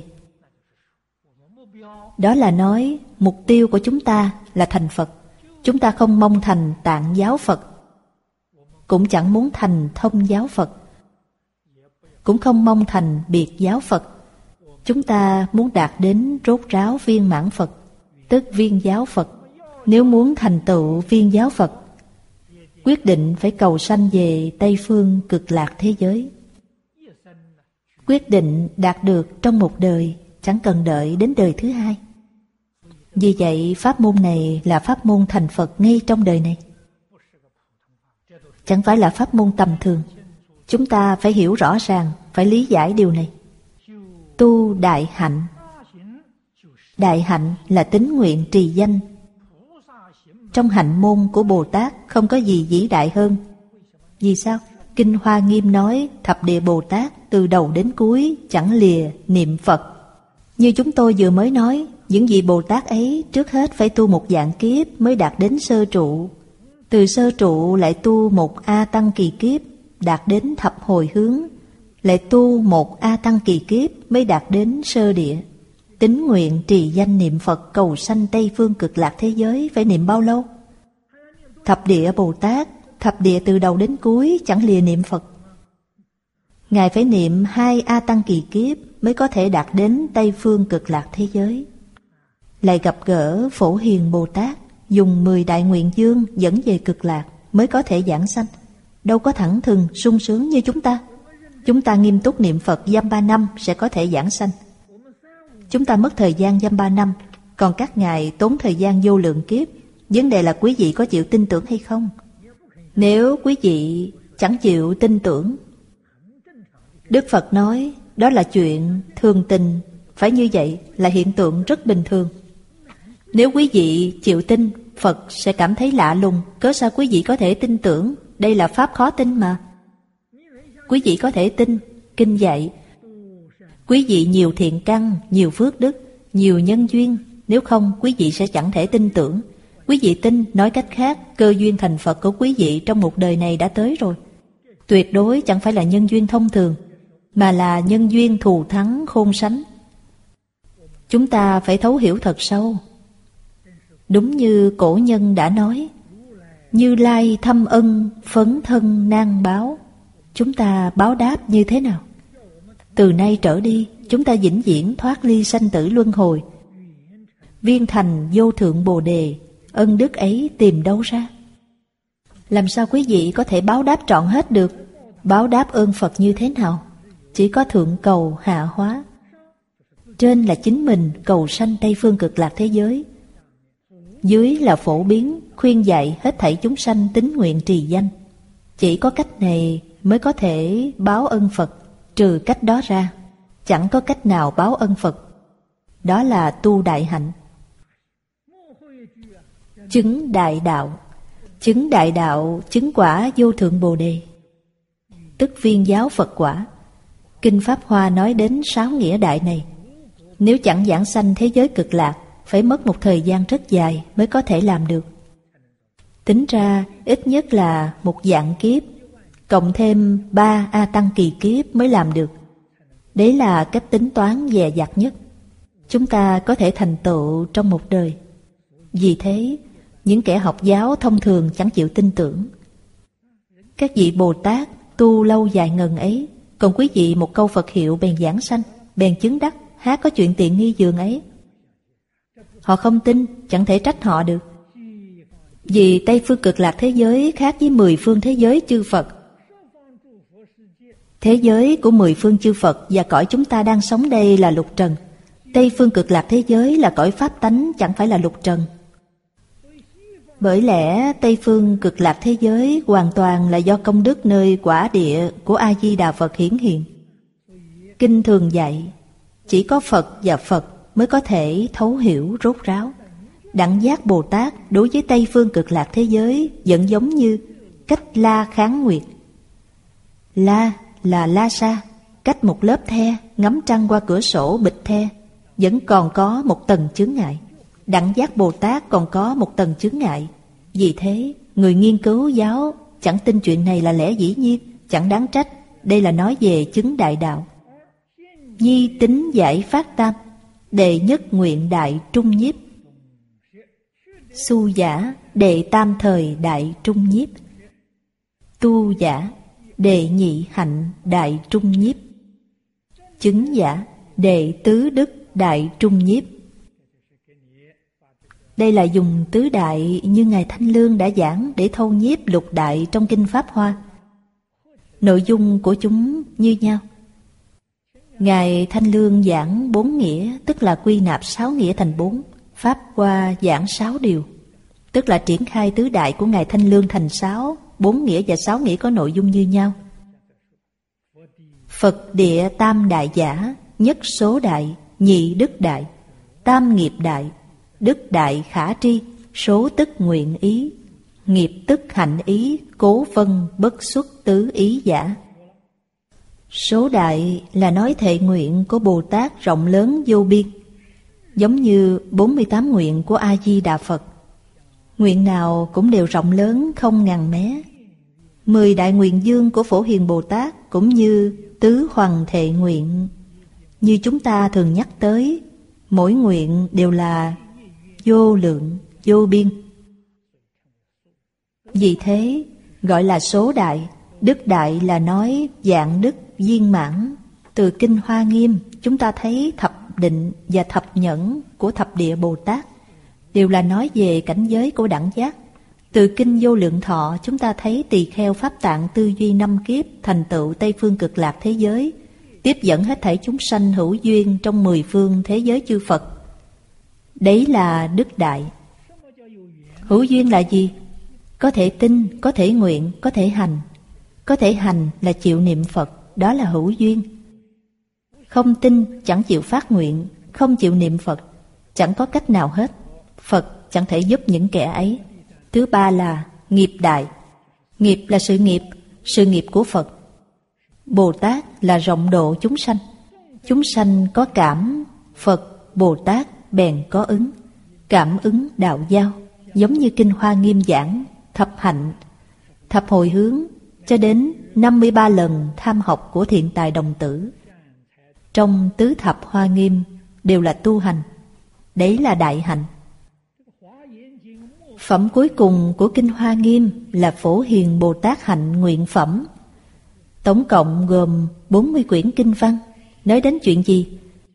Đó là nói mục tiêu của chúng ta là thành Phật. Chúng ta không mong thành Tạng giáo Phật, cũng chẳng muốn thành Thông giáo Phật, cũng không mong thành Biệt giáo Phật. Chúng ta muốn đạt đến rốt ráo viên mãn Phật, tức viên giáo Phật. Nếu muốn thành tựu viên giáo Phật, quyết định phải cầu sanh về Tây Phương Cực Lạc thế giới. Quyết định đạt được trong một đời, chẳng cần đợi đến đời thứ hai. Vì vậy pháp môn này là pháp môn thành Phật ngay trong đời này, chẳng phải là pháp môn tầm thường. Chúng ta phải hiểu rõ ràng, phải lý giải điều này. Tu đại hạnh. Đại hạnh là tín nguyện trì danh. Trong hạnh môn của Bồ Tát không có gì vĩ đại hơn. Vì sao? Kinh Hoa Nghiêm nói thập địa Bồ Tát từ đầu đến cuối chẳng lìa niệm Phật. Như chúng tôi vừa mới nói, những vị Bồ Tát ấy trước hết phải tu một vạn kiếp mới đạt đến sơ trụ. Từ sơ trụ lại tu một A Tăng kỳ kiếp, đạt đến thập hồi hướng. Lại tu một A Tăng kỳ kiếp mới đạt đến sơ địa. Tín nguyện trì danh niệm Phật cầu sanh Tây Phương Cực Lạc thế giới phải niệm bao lâu? Thập địa Bồ Tát, thập địa từ đầu đến cuối chẳng lìa niệm Phật. Ngài phải niệm hai A Tăng kỳ kiếp mới có thể đạt đến Tây Phương Cực Lạc thế giới. Lại gặp gỡ Phổ Hiền Bồ Tát, dùng mười đại nguyện dương dẫn về Cực Lạc mới có thể giảng sanh. Đâu có thẳng thừng sung sướng như chúng ta. Chúng ta nghiêm túc niệm Phật dăm ba năm sẽ có thể giảng sanh. Chúng ta mất thời gian dăm ba năm, còn các ngài tốn thời gian vô lượng kiếp. Vấn đề là quý vị có chịu tin tưởng hay không? Nếu quý vị chẳng chịu tin tưởng, Đức Phật nói đó là chuyện thường tình, phải như vậy là hiện tượng rất bình thường. Nếu quý vị chịu tin, Phật sẽ cảm thấy lạ lùng. Cớ sao quý vị có thể tin tưởng? Đây là pháp khó tin mà. Quý vị có thể tin, kinh dạy quý vị nhiều thiện căn, nhiều phước đức, nhiều nhân duyên. Nếu không, quý vị sẽ chẳng thể tin tưởng. Quý vị tin, nói cách khác, cơ duyên thành Phật của quý vị trong một đời này đã tới rồi. Tuyệt đối chẳng phải là nhân duyên thông thường, mà là nhân duyên thù thắng khôn sánh. Chúng ta phải thấu hiểu thật sâu. Đúng như cổ nhân đã nói, Như Lai thâm ân, phấn thân nan báo. Chúng ta báo đáp như thế nào? Từ nay trở đi, chúng ta vĩnh viễn thoát ly sanh tử luân hồi, viên thành vô thượng bồ đề. Ân đức ấy tìm đâu ra? Làm sao quý vị có thể báo đáp trọn hết được? Báo đáp ơn Phật như thế nào? Chỉ có thượng cầu hạ hóa. Trên là chính mình cầu sanh Tây Phương Cực Lạc thế giới, dưới là phổ biến khuyên dạy hết thảy chúng sanh tín nguyện trì danh. Chỉ có cách này mới có thể báo ân Phật. Trừ cách đó ra, chẳng có cách nào báo ân Phật. Đó là tu đại hạnh. Chứng đại đạo. Chứng đại đạo, chứng quả vô thượng bồ đề, tức viên giáo Phật quả. Kinh Pháp Hoa nói đến sáu nghĩa đại này. Nếu chẳng giảng sanh thế giới cực lạc, phải mất một thời gian rất dài mới có thể làm được. Tính ra ít nhất là một vạn kiếp, cộng thêm ba A Tăng kỳ kiếp mới làm được. Đấy là cách tính toán dè dặt nhất chúng ta có thể thành tựu trong một đời. Vì thế, những kẻ học giáo thông thường chẳng chịu tin tưởng. Các vị Bồ Tát tu lâu dài ngần ấy, còn quý vị một câu Phật hiệu bèn giảng sanh, bèn chứng đắc, há có chuyện tiện nghi dường ấy. Họ không tin, chẳng thể trách họ được. Vì Tây Phương Cực Lạc thế giới khác với mười phương thế giới chư Phật. Thế giới của mười phương chư Phật và cõi chúng ta đang sống đây là lục trần. Tây Phương Cực Lạc thế giới là cõi pháp tánh, chẳng phải là lục trần. Bởi lẽ Tây Phương Cực Lạc thế giới hoàn toàn là do công đức nơi quả địa của A-di-đà Phật hiển hiện. Kinh thường dạy, chỉ có Phật và Phật mới có thể thấu hiểu rốt ráo. Đẳng giác Bồ Tát đối với Tây Phương Cực Lạc thế giới vẫn giống như cách la kháng nguyệt. La là la sa, cách một lớp the, ngắm trăng qua cửa sổ bịch the, vẫn còn có một tầng chướng ngại. Đẳng giác Bồ Tát còn có một tầng chướng ngại. Vì thế, người nghiên cứu giáo chẳng tin chuyện này là lẽ dĩ nhiên, chẳng đáng trách. Đây là nói về chứng đại đạo. Nhi tính giải phát tam, đệ nhất nguyện đại trung nhiếp. Su giả, đệ tam thời đại trung nhiếp. Tu giả, đệ nhị hạnh đại trung nhiếp. Chứng giả, đệ tứ đức đại trung nhiếp. Đây là dùng tứ đại như Ngài Thanh Lương đã giảng để thâu nhiếp lục đại trong Kinh Pháp Hoa. Nội dung của chúng như nhau. Ngài Thanh Lương giảng bốn nghĩa, tức là quy nạp sáu nghĩa thành bốn. Pháp Hoa giảng sáu điều, tức là triển khai tứ đại của Ngài Thanh Lương thành sáu. Bốn nghĩa và sáu nghĩa có nội dung như nhau. Phật địa tam đại giả, nhất số đại, nhị đức đại, tam nghiệp đại, đức đại khả tri, số tức nguyện ý, nghiệp tức hạnh ý, cố phân bất xuất tứ ý giả. Số đại là nói thệ nguyện của Bồ Tát rộng lớn vô biên, giống như bốn mươi tám nguyện của A-di-đà Phật. Nguyện nào cũng đều rộng lớn không ngàn mé. Mười đại nguyện dương của Phổ Hiền Bồ Tát cũng như tứ hoằng thệ nguyện, như chúng ta thường nhắc tới, mỗi nguyện đều là vô lượng, vô biên. Vì thế gọi là số đại. Đức đại là nói dạng đức viên mãn. Từ Kinh Hoa Nghiêm chúng ta thấy thập định và thập nhẫn của thập địa Bồ Tát đều là nói về cảnh giới của đẳng giác. Từ Kinh Vô Lượng Thọ chúng ta thấy tỳ kheo Pháp Tạng tư duy năm kiếp thành tựu Tây Phương Cực Lạc thế giới, tiếp dẫn hết thảy chúng sanh hữu duyên trong mười phương thế giới chư Phật. Đấy là đức đại. Hữu duyên là gì? Có thể tin, có thể nguyện, có thể hành. Có thể hành là chịu niệm Phật, đó là hữu duyên. Không tin, chẳng chịu phát nguyện, không chịu niệm Phật, chẳng có cách nào hết. Phật chẳng thể giúp những kẻ ấy. Thứ ba là nghiệp đại. Nghiệp là sự nghiệp, sự nghiệp của Phật. Bồ Tát là rộng độ chúng sanh. Chúng sanh có cảm, Phật, Bồ Tát bèn có ứng. Cảm ứng đạo giao, giống như Kinh Hoa Nghiêm giảng, thập hạnh, thập hồi hướng, cho đến năm mươi ba lần tham học của Thiện Tài Đồng Tử. Trong tứ thập Hoa Nghiêm đều là tu hành. Đấy là đại hạnh. Phẩm cuối cùng của Kinh Hoa Nghiêm là Phổ Hiền Bồ Tát hạnh nguyện phẩm. Tổng cộng gồm bốn mươi quyển kinh văn. Nói đến chuyện gì?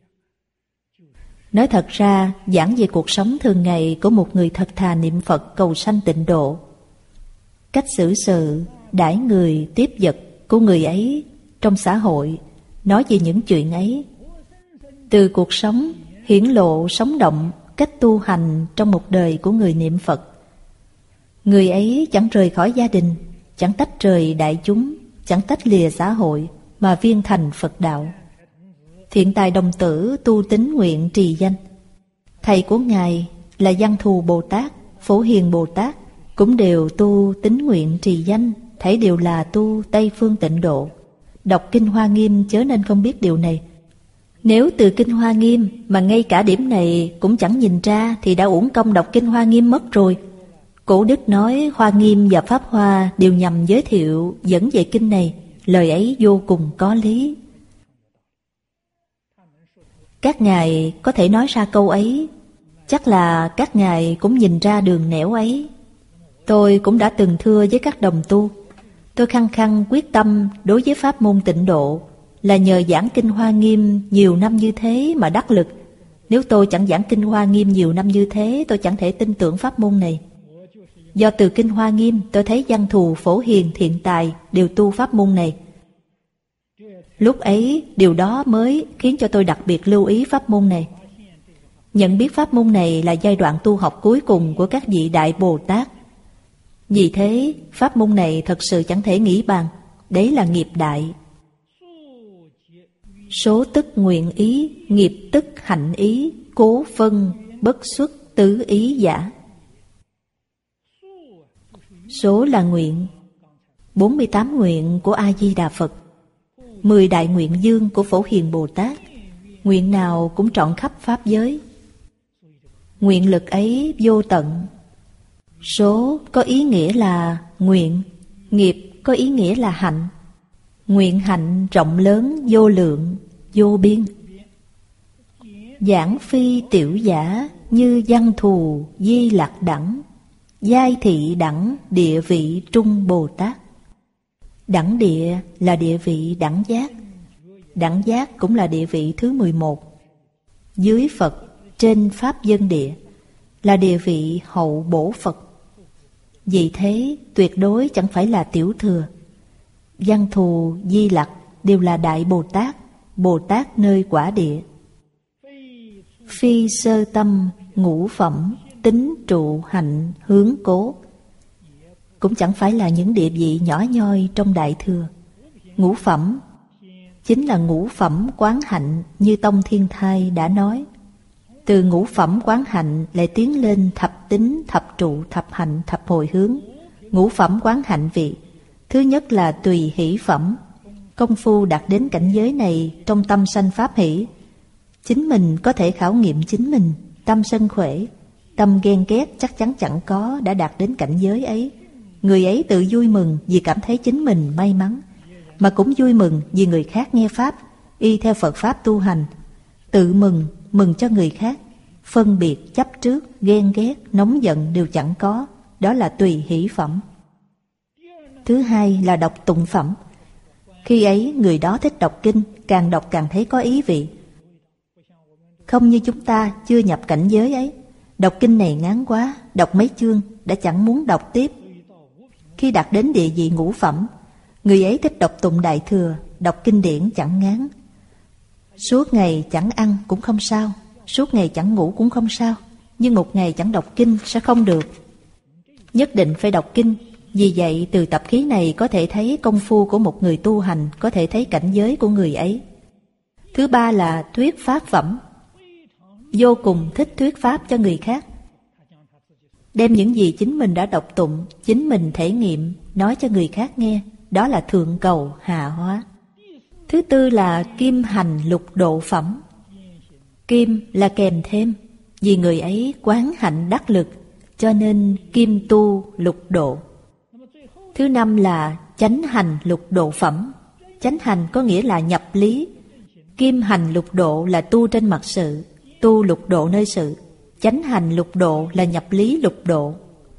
Nói thật ra, giảng về cuộc sống thường ngày của một người thật thà niệm Phật cầu sanh tịnh độ. Cách xử sự, đãi người, tiếp vật của người ấy trong xã hội, nói về những chuyện ấy. Từ cuộc sống, hiển lộ sống động cách tu hành trong một đời của người niệm Phật. Người ấy chẳng rời khỏi gia đình, chẳng tách rời đại chúng, chẳng tách lìa xã hội, mà viên thành Phật đạo. Thiện Tài Đồng Tử tu tín nguyện trì danh. Thầy của Ngài là Văn Thù Bồ Tát, Phổ Hiền Bồ Tát, cũng đều tu tín nguyện trì danh, thảy đều là tu Tây Phương Tịnh Độ. Đọc Kinh Hoa Nghiêm chớ nên không biết điều này. Nếu từ Kinh Hoa Nghiêm mà ngay cả điểm này cũng chẳng nhìn ra thì đã uổng công đọc Kinh Hoa Nghiêm mất rồi. Cổ đức nói Hoa Nghiêm và Pháp Hoa đều nhằm giới thiệu dẫn về kinh này, lời ấy vô cùng có lý. Các ngài có thể nói ra câu ấy, chắc là các ngài cũng nhìn ra đường nẻo ấy. Tôi cũng đã từng thưa với các đồng tu, tôi khăng khăng quyết tâm đối với pháp môn tịnh độ là nhờ giảng Kinh Hoa Nghiêm nhiều năm như thế mà đắc lực. Nếu tôi chẳng giảng Kinh Hoa Nghiêm nhiều năm như thế, tôi chẳng thể tin tưởng pháp môn này. Do từ Kinh Hoa Nghiêm tôi thấy Văn Thù, Phổ Hiền, Thiện Tài đều tu pháp môn này. Lúc ấy điều đó mới khiến cho tôi đặc biệt lưu ý pháp môn này. Nhận biết pháp môn này là giai đoạn tu học cuối cùng của các vị Đại Bồ Tát. Vì thế pháp môn này thật sự chẳng thể nghĩ bàn. Đấy là nghiệp đại. Số tức nguyện ý, nghiệp tức hạnh ý, cố phân, bất xuất, tứ ý giả. Số là nguyện, bốn mươi tám nguyện của A-di-đà Phật, mười đại nguyện dương của Phổ Hiền Bồ Tát. Nguyện nào cũng trọn khắp pháp giới. Nguyện lực ấy vô tận. Số có ý nghĩa là nguyện, nghiệp có ý nghĩa là hạnh. Nguyện hạnh rộng lớn, vô lượng, vô biên. Giảng phi tiểu giả như Văn Thù, Di Lạc đẳng, giai thị đẳng địa vị trung Bồ Tát. Đẳng địa là địa vị đẳng giác. Đẳng giác cũng là địa vị thứ mười một. Dưới Phật, trên Pháp dân địa, là địa vị hậu bổ Phật. Vì thế tuyệt đối chẳng phải là tiểu thừa. Văn Thù, Di Lặc đều là Đại Bồ Tát, Bồ Tát nơi quả địa. Phi sơ tâm, ngũ phẩm, tính trụ hạnh hướng cố, cũng chẳng phải là những địa vị nhỏ nhoi trong Đại Thừa. Ngũ phẩm chính là ngũ phẩm quán hạnh, như Tông Thiên Thai đã nói. Từ ngũ phẩm quán hạnh lại tiến lên thập tính, thập trụ, thập hạnh, thập hồi hướng. Ngũ phẩm quán hạnh vị thứ nhất là tùy hỷ phẩm. Công phu đạt đến cảnh giới này trong tâm sanh pháp hỷ. Chính mình có thể khảo nghiệm chính mình. Tâm sân khỏe, tâm ghen ghét chắc chắn chẳng có, đã đạt đến cảnh giới ấy. Người ấy tự vui mừng vì cảm thấy chính mình may mắn, mà cũng vui mừng vì người khác nghe Pháp, y theo Phật Pháp tu hành. Tự mừng, mừng cho người khác. Phân biệt, chấp trước, ghen ghét, nóng giận đều chẳng có. Đó là tùy hỷ phẩm. Thứ hai là đọc tụng phẩm. Khi ấy người đó thích đọc kinh, càng đọc càng thấy có ý vị. Không như chúng ta chưa nhập cảnh giới ấy, đọc kinh này ngán quá, đọc mấy chương đã chẳng muốn đọc tiếp. Khi đạt đến địa vị ngũ phẩm, người ấy thích đọc tụng Đại Thừa, đọc kinh điển chẳng ngán. Suốt ngày chẳng ăn cũng không sao, suốt ngày chẳng ngủ cũng không sao, nhưng một ngày chẳng đọc kinh sẽ không được. Nhất định phải đọc kinh. Vì vậy từ tập khí này có thể thấy công phu của một người tu hành, có thể thấy cảnh giới của người ấy. Thứ ba là thuyết pháp phẩm. Vô cùng thích thuyết pháp cho người khác. Đem những gì chính mình đã đọc tụng, chính mình thể nghiệm, nói cho người khác nghe, đó là thượng cầu hạ hóa. Thứ tư là kim hành lục độ phẩm. Kim là kèm thêm, vì người ấy quán hạnh đắc lực, cho nên kim tu lục độ. Thứ năm là chánh hành lục độ phẩm. Chánh hành có nghĩa là nhập lý. Kim hành lục độ là tu trên mặt sự, tu lục độ nơi sự. Chánh hành lục độ là nhập lý lục độ.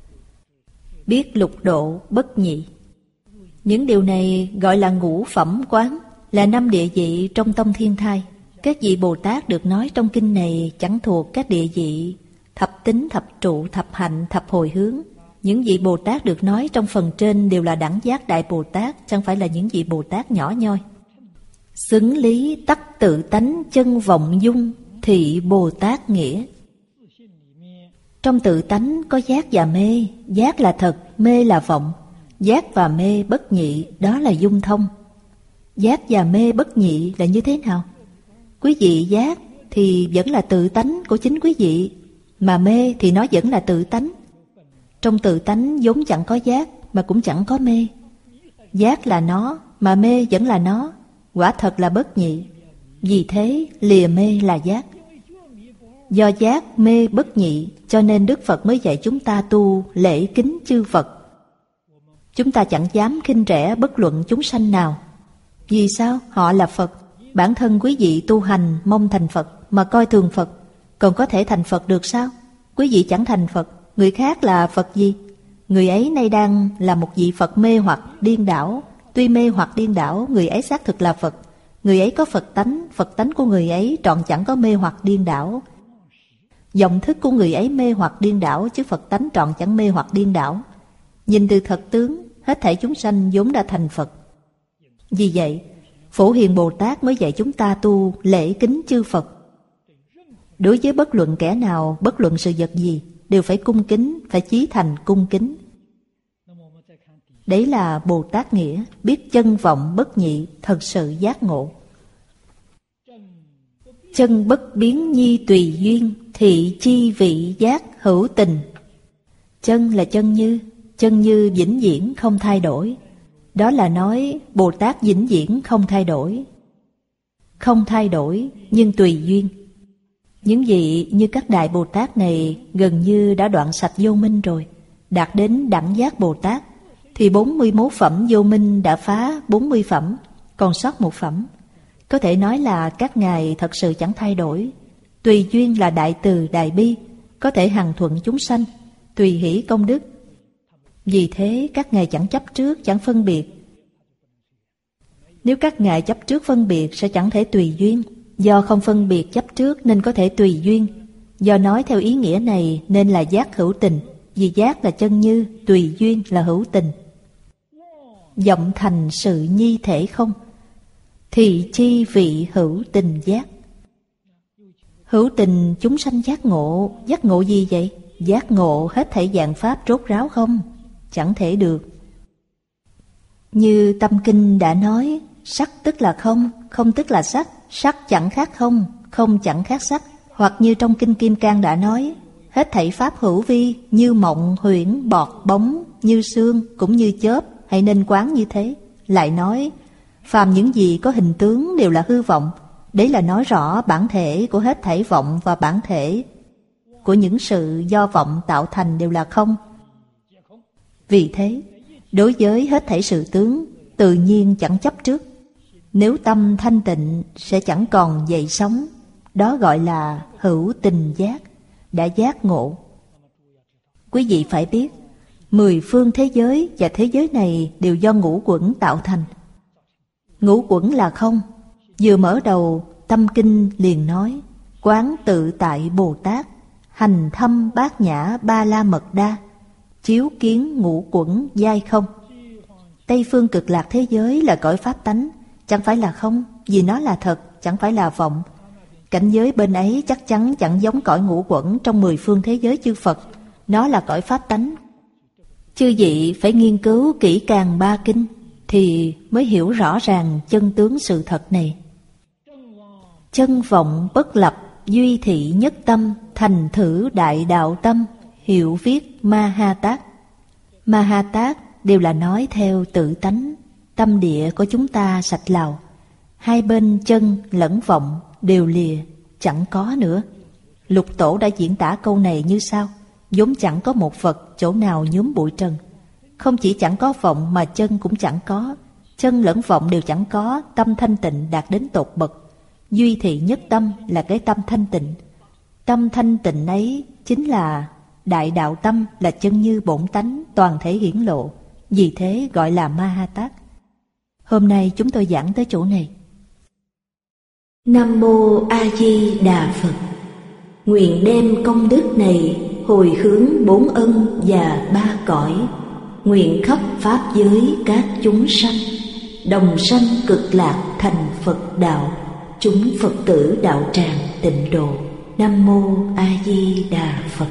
Biết lục độ bất nhị. Những điều này gọi là ngũ phẩm quán, là năm địa vị trong tông thiên thai. Các vị Bồ Tát được nói trong kinh này chẳng thuộc các địa vị thập tính, thập trụ, thập hạnh, thập hồi hướng. Những vị Bồ Tát được nói trong phần trên đều là đẳng giác Đại Bồ Tát, chẳng phải là những vị Bồ Tát nhỏ nhoi. Xứng lý tắc tự tánh chân vọng dung, thị Bồ Tát nghĩa. Trong tự tánh có giác và mê, giác là thật, mê là vọng. Giác và mê bất nhị, đó là dung thông. Giác và mê bất nhị là như thế nào? Quý vị giác thì vẫn là tự tánh của chính quý vị, mà mê thì nó vẫn là tự tánh. Trong tự tánh vốn chẳng có giác mà cũng chẳng có mê. Giác là nó, mà mê vẫn là nó, quả thật là bất nhị. Vì thế lìa mê là giác. Do giác mê bất nhị, cho nên Đức Phật mới dạy chúng ta tu lễ kính chư Phật. Chúng ta chẳng dám khinh rẻ bất luận chúng sanh nào. Vì sao? Họ là Phật. Bản thân quý vị tu hành mong thành Phật mà coi thường Phật, còn có thể thành Phật được sao? Quý vị chẳng thành Phật, người khác là Phật gì? Người ấy nay đang là một vị Phật mê hoặc điên đảo. Tuy mê hoặc điên đảo, người ấy xác thực là Phật. Người ấy có Phật tánh, Phật tánh của người ấy trọn chẳng có mê hoặc điên đảo. Vọng thức của người ấy mê hoặc điên đảo, chứ Phật tánh trọn chẳng mê hoặc điên đảo. Nhìn từ thật tướng, hết thảy chúng sanh vốn đã thành Phật. Vì vậy, Phổ Hiền Bồ Tát mới dạy chúng ta tu lễ kính chư Phật. Đối với bất luận kẻ nào, bất luận sự vật gì, đều phải cung kính, phải chí thành cung kính. Đấy là Bồ Tát nghĩa, biết chân vọng bất nhị, thật sự giác ngộ. Chân bất biến nhi tùy duyên, thị chi vị giác hữu tình. Chân là chân như, chân như vĩnh viễn không thay đổi. Đó là nói Bồ Tát vĩnh viễn không thay đổi. Không thay đổi nhưng tùy duyên. Những vị như các Đại Bồ Tát này gần như đã đoạn sạch vô minh rồi, đạt đến đẳng giác Bồ Tát, thì bốn mươi mốt phẩm vô minh đã phá bốn mươi phẩm, còn sót một phẩm. Có thể nói là các ngài thật sự chẳng thay đổi. Tùy duyên là đại từ đại bi, có thể hằng thuận chúng sanh, tùy hỷ công đức. Vì thế các ngài chẳng chấp trước, chẳng phân biệt. Nếu các ngài chấp trước phân biệt sẽ chẳng thể tùy duyên. Do không phân biệt chấp trước nên có thể tùy duyên. Do nói theo ý nghĩa này nên là giác hữu tình. Vì giác là chân như, tùy duyên là hữu tình. Vọng thành sự nhi thể không, thì chi vị hữu tình giác. Hữu tình chúng sanh giác ngộ. Giác ngộ gì vậy? Giác ngộ hết thảy vạn pháp rốt ráo không? Chẳng thể được. Như Tâm Kinh đã nói, sắc tức là không, không tức là sắc, sắc chẳng khác không, không chẳng khác sắc. Hoặc như trong Kinh Kim Cang đã nói, hết thảy pháp hữu vi, như mộng, huyễn, bọt, bóng, như sương, cũng như chớp, hãy nên quán như thế. Lại nói, phàm những gì có hình tướng đều là hư vọng. Đấy là nói rõ bản thể của hết thảy vọng và bản thể của những sự do vọng tạo thành đều là không. Vì thế, đối với hết thảy sự tướng, tự nhiên chẳng chấp trước. Nếu tâm thanh tịnh sẽ chẳng còn dậy sóng. Đó gọi là hữu tình giác, đã giác ngộ. Quý vị phải biết, mười phương thế giới và thế giới này đều do ngũ quẩn tạo thành. Ngũ quẩn là không. Vừa mở đầu, Tâm Kinh liền nói, quán tự tại Bồ Tát, hành thâm bát nhã ba la mật đa, chiếu kiến ngũ quẩn giai không. Tây phương cực lạc thế giới là cõi pháp tánh, chẳng phải là không, vì nó là thật, chẳng phải là vọng. Cảnh giới bên ấy chắc chắn chẳng giống cõi ngũ quẩn trong mười phương thế giới chư Phật, nó là cõi pháp tánh. Chư vị phải nghiên cứu kỹ càng ba kinh thì mới hiểu rõ ràng chân tướng sự thật này. Chân vọng bất lập, duy thị nhất tâm, thành thử đại đạo tâm, hiệu viết Ma Ha Tát. Ma Ha Tát đều là nói theo tự tánh, tâm địa của chúng ta sạch lào. Hai bên chân lẫn vọng đều lìa, chẳng có nữa. Lục Tổ đã diễn tả câu này như sau: vốn chẳng có một vật chỗ nào nhuốm bụi trần. Không chỉ chẳng có vọng mà chân cũng chẳng có. Chân lẫn vọng đều chẳng có, tâm thanh tịnh đạt đến tột bậc. Duy thị nhất tâm là cái tâm thanh tịnh. Tâm thanh tịnh ấy chính là đại đạo tâm, là chân như bổn tánh, toàn thể hiển lộ. Vì thế gọi là Ma Ha Tát. Hôm nay chúng tôi giảng tới chỗ này. Nam Mô A Di Đà Phật. Nguyện đem công đức này hồi hướng bốn ân và ba cõi, nguyện khắp pháp giới các chúng sanh đồng sanh cực lạc thành Phật đạo, chúng Phật tử đạo tràng tịnh độ. Nam Mô A Di Đà Phật.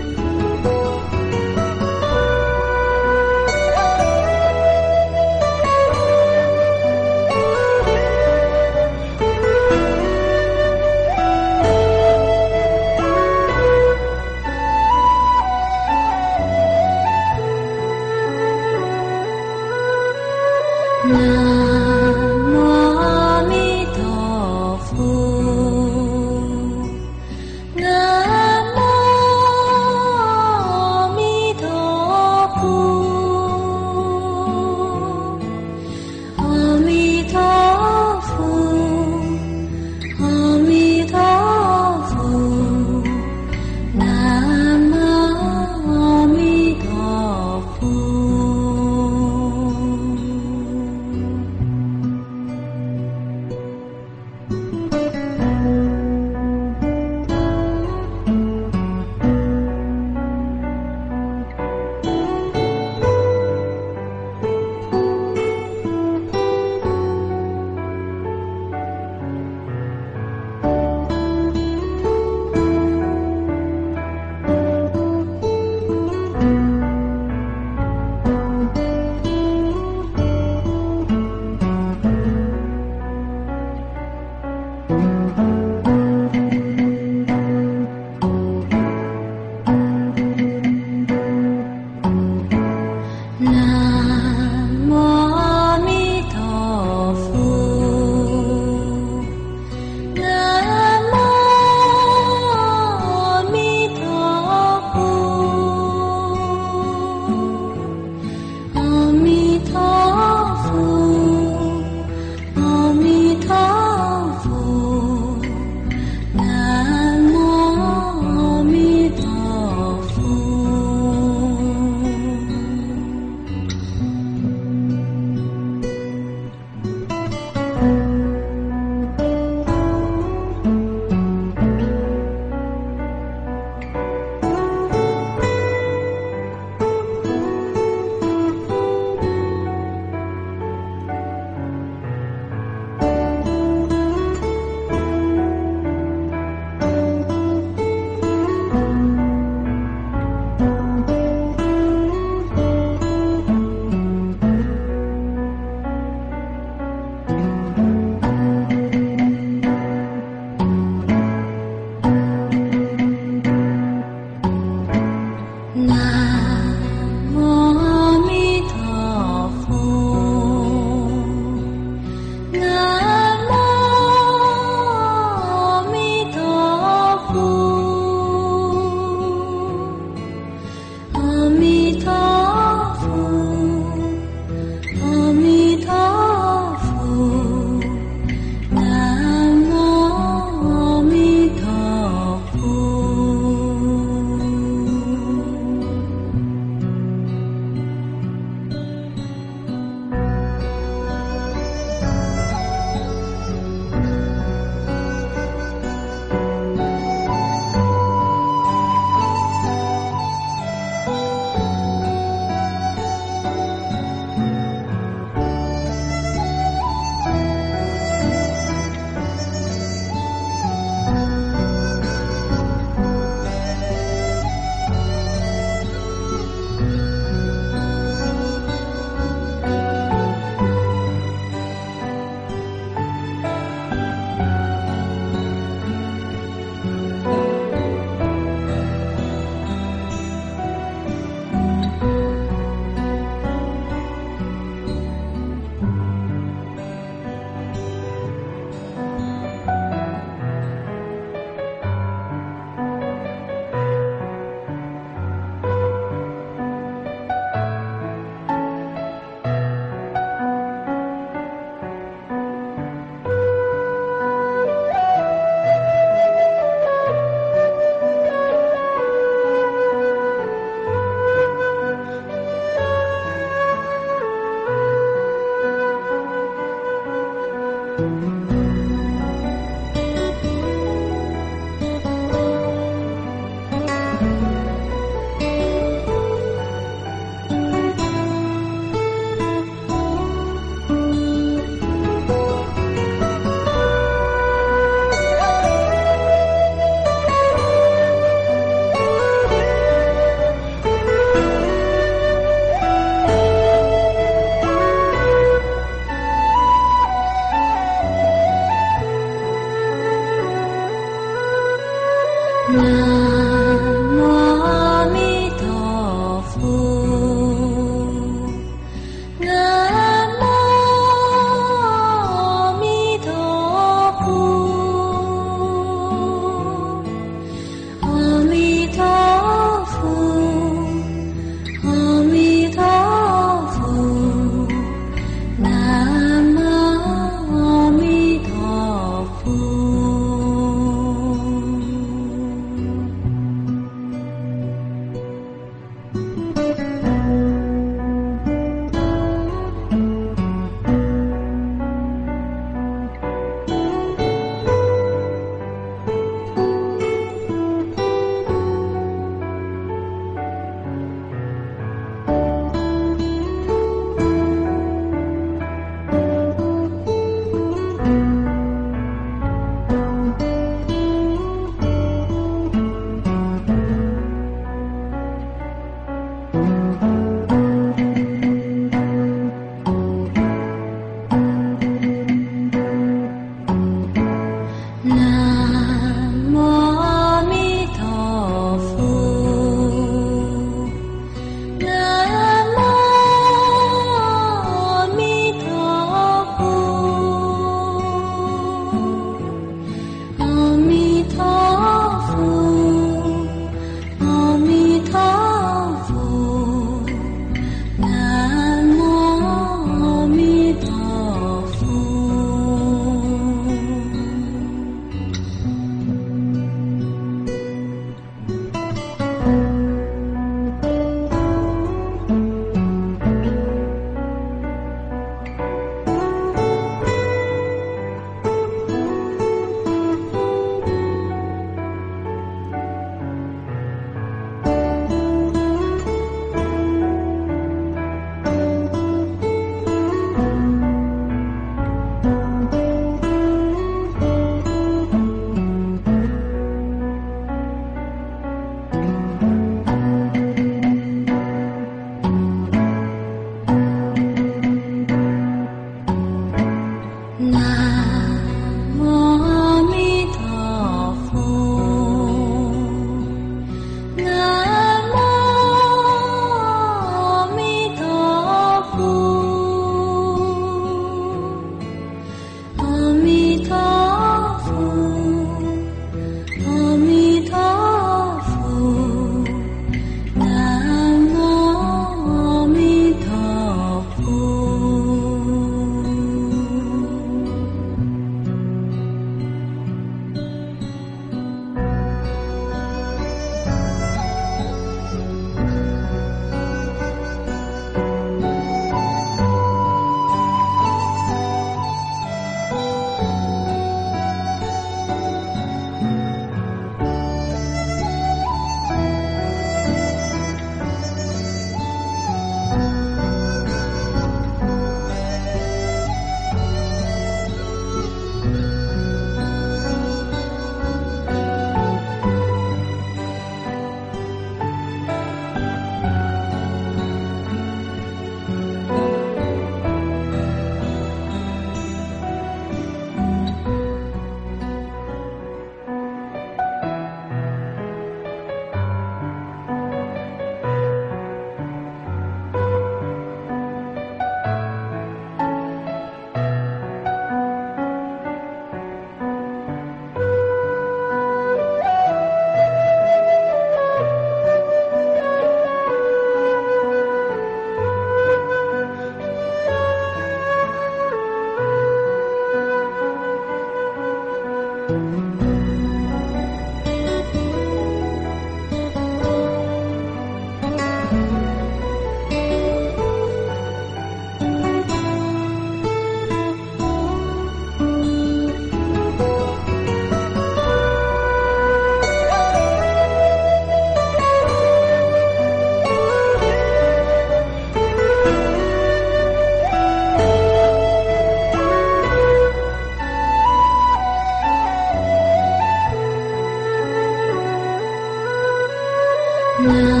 Nam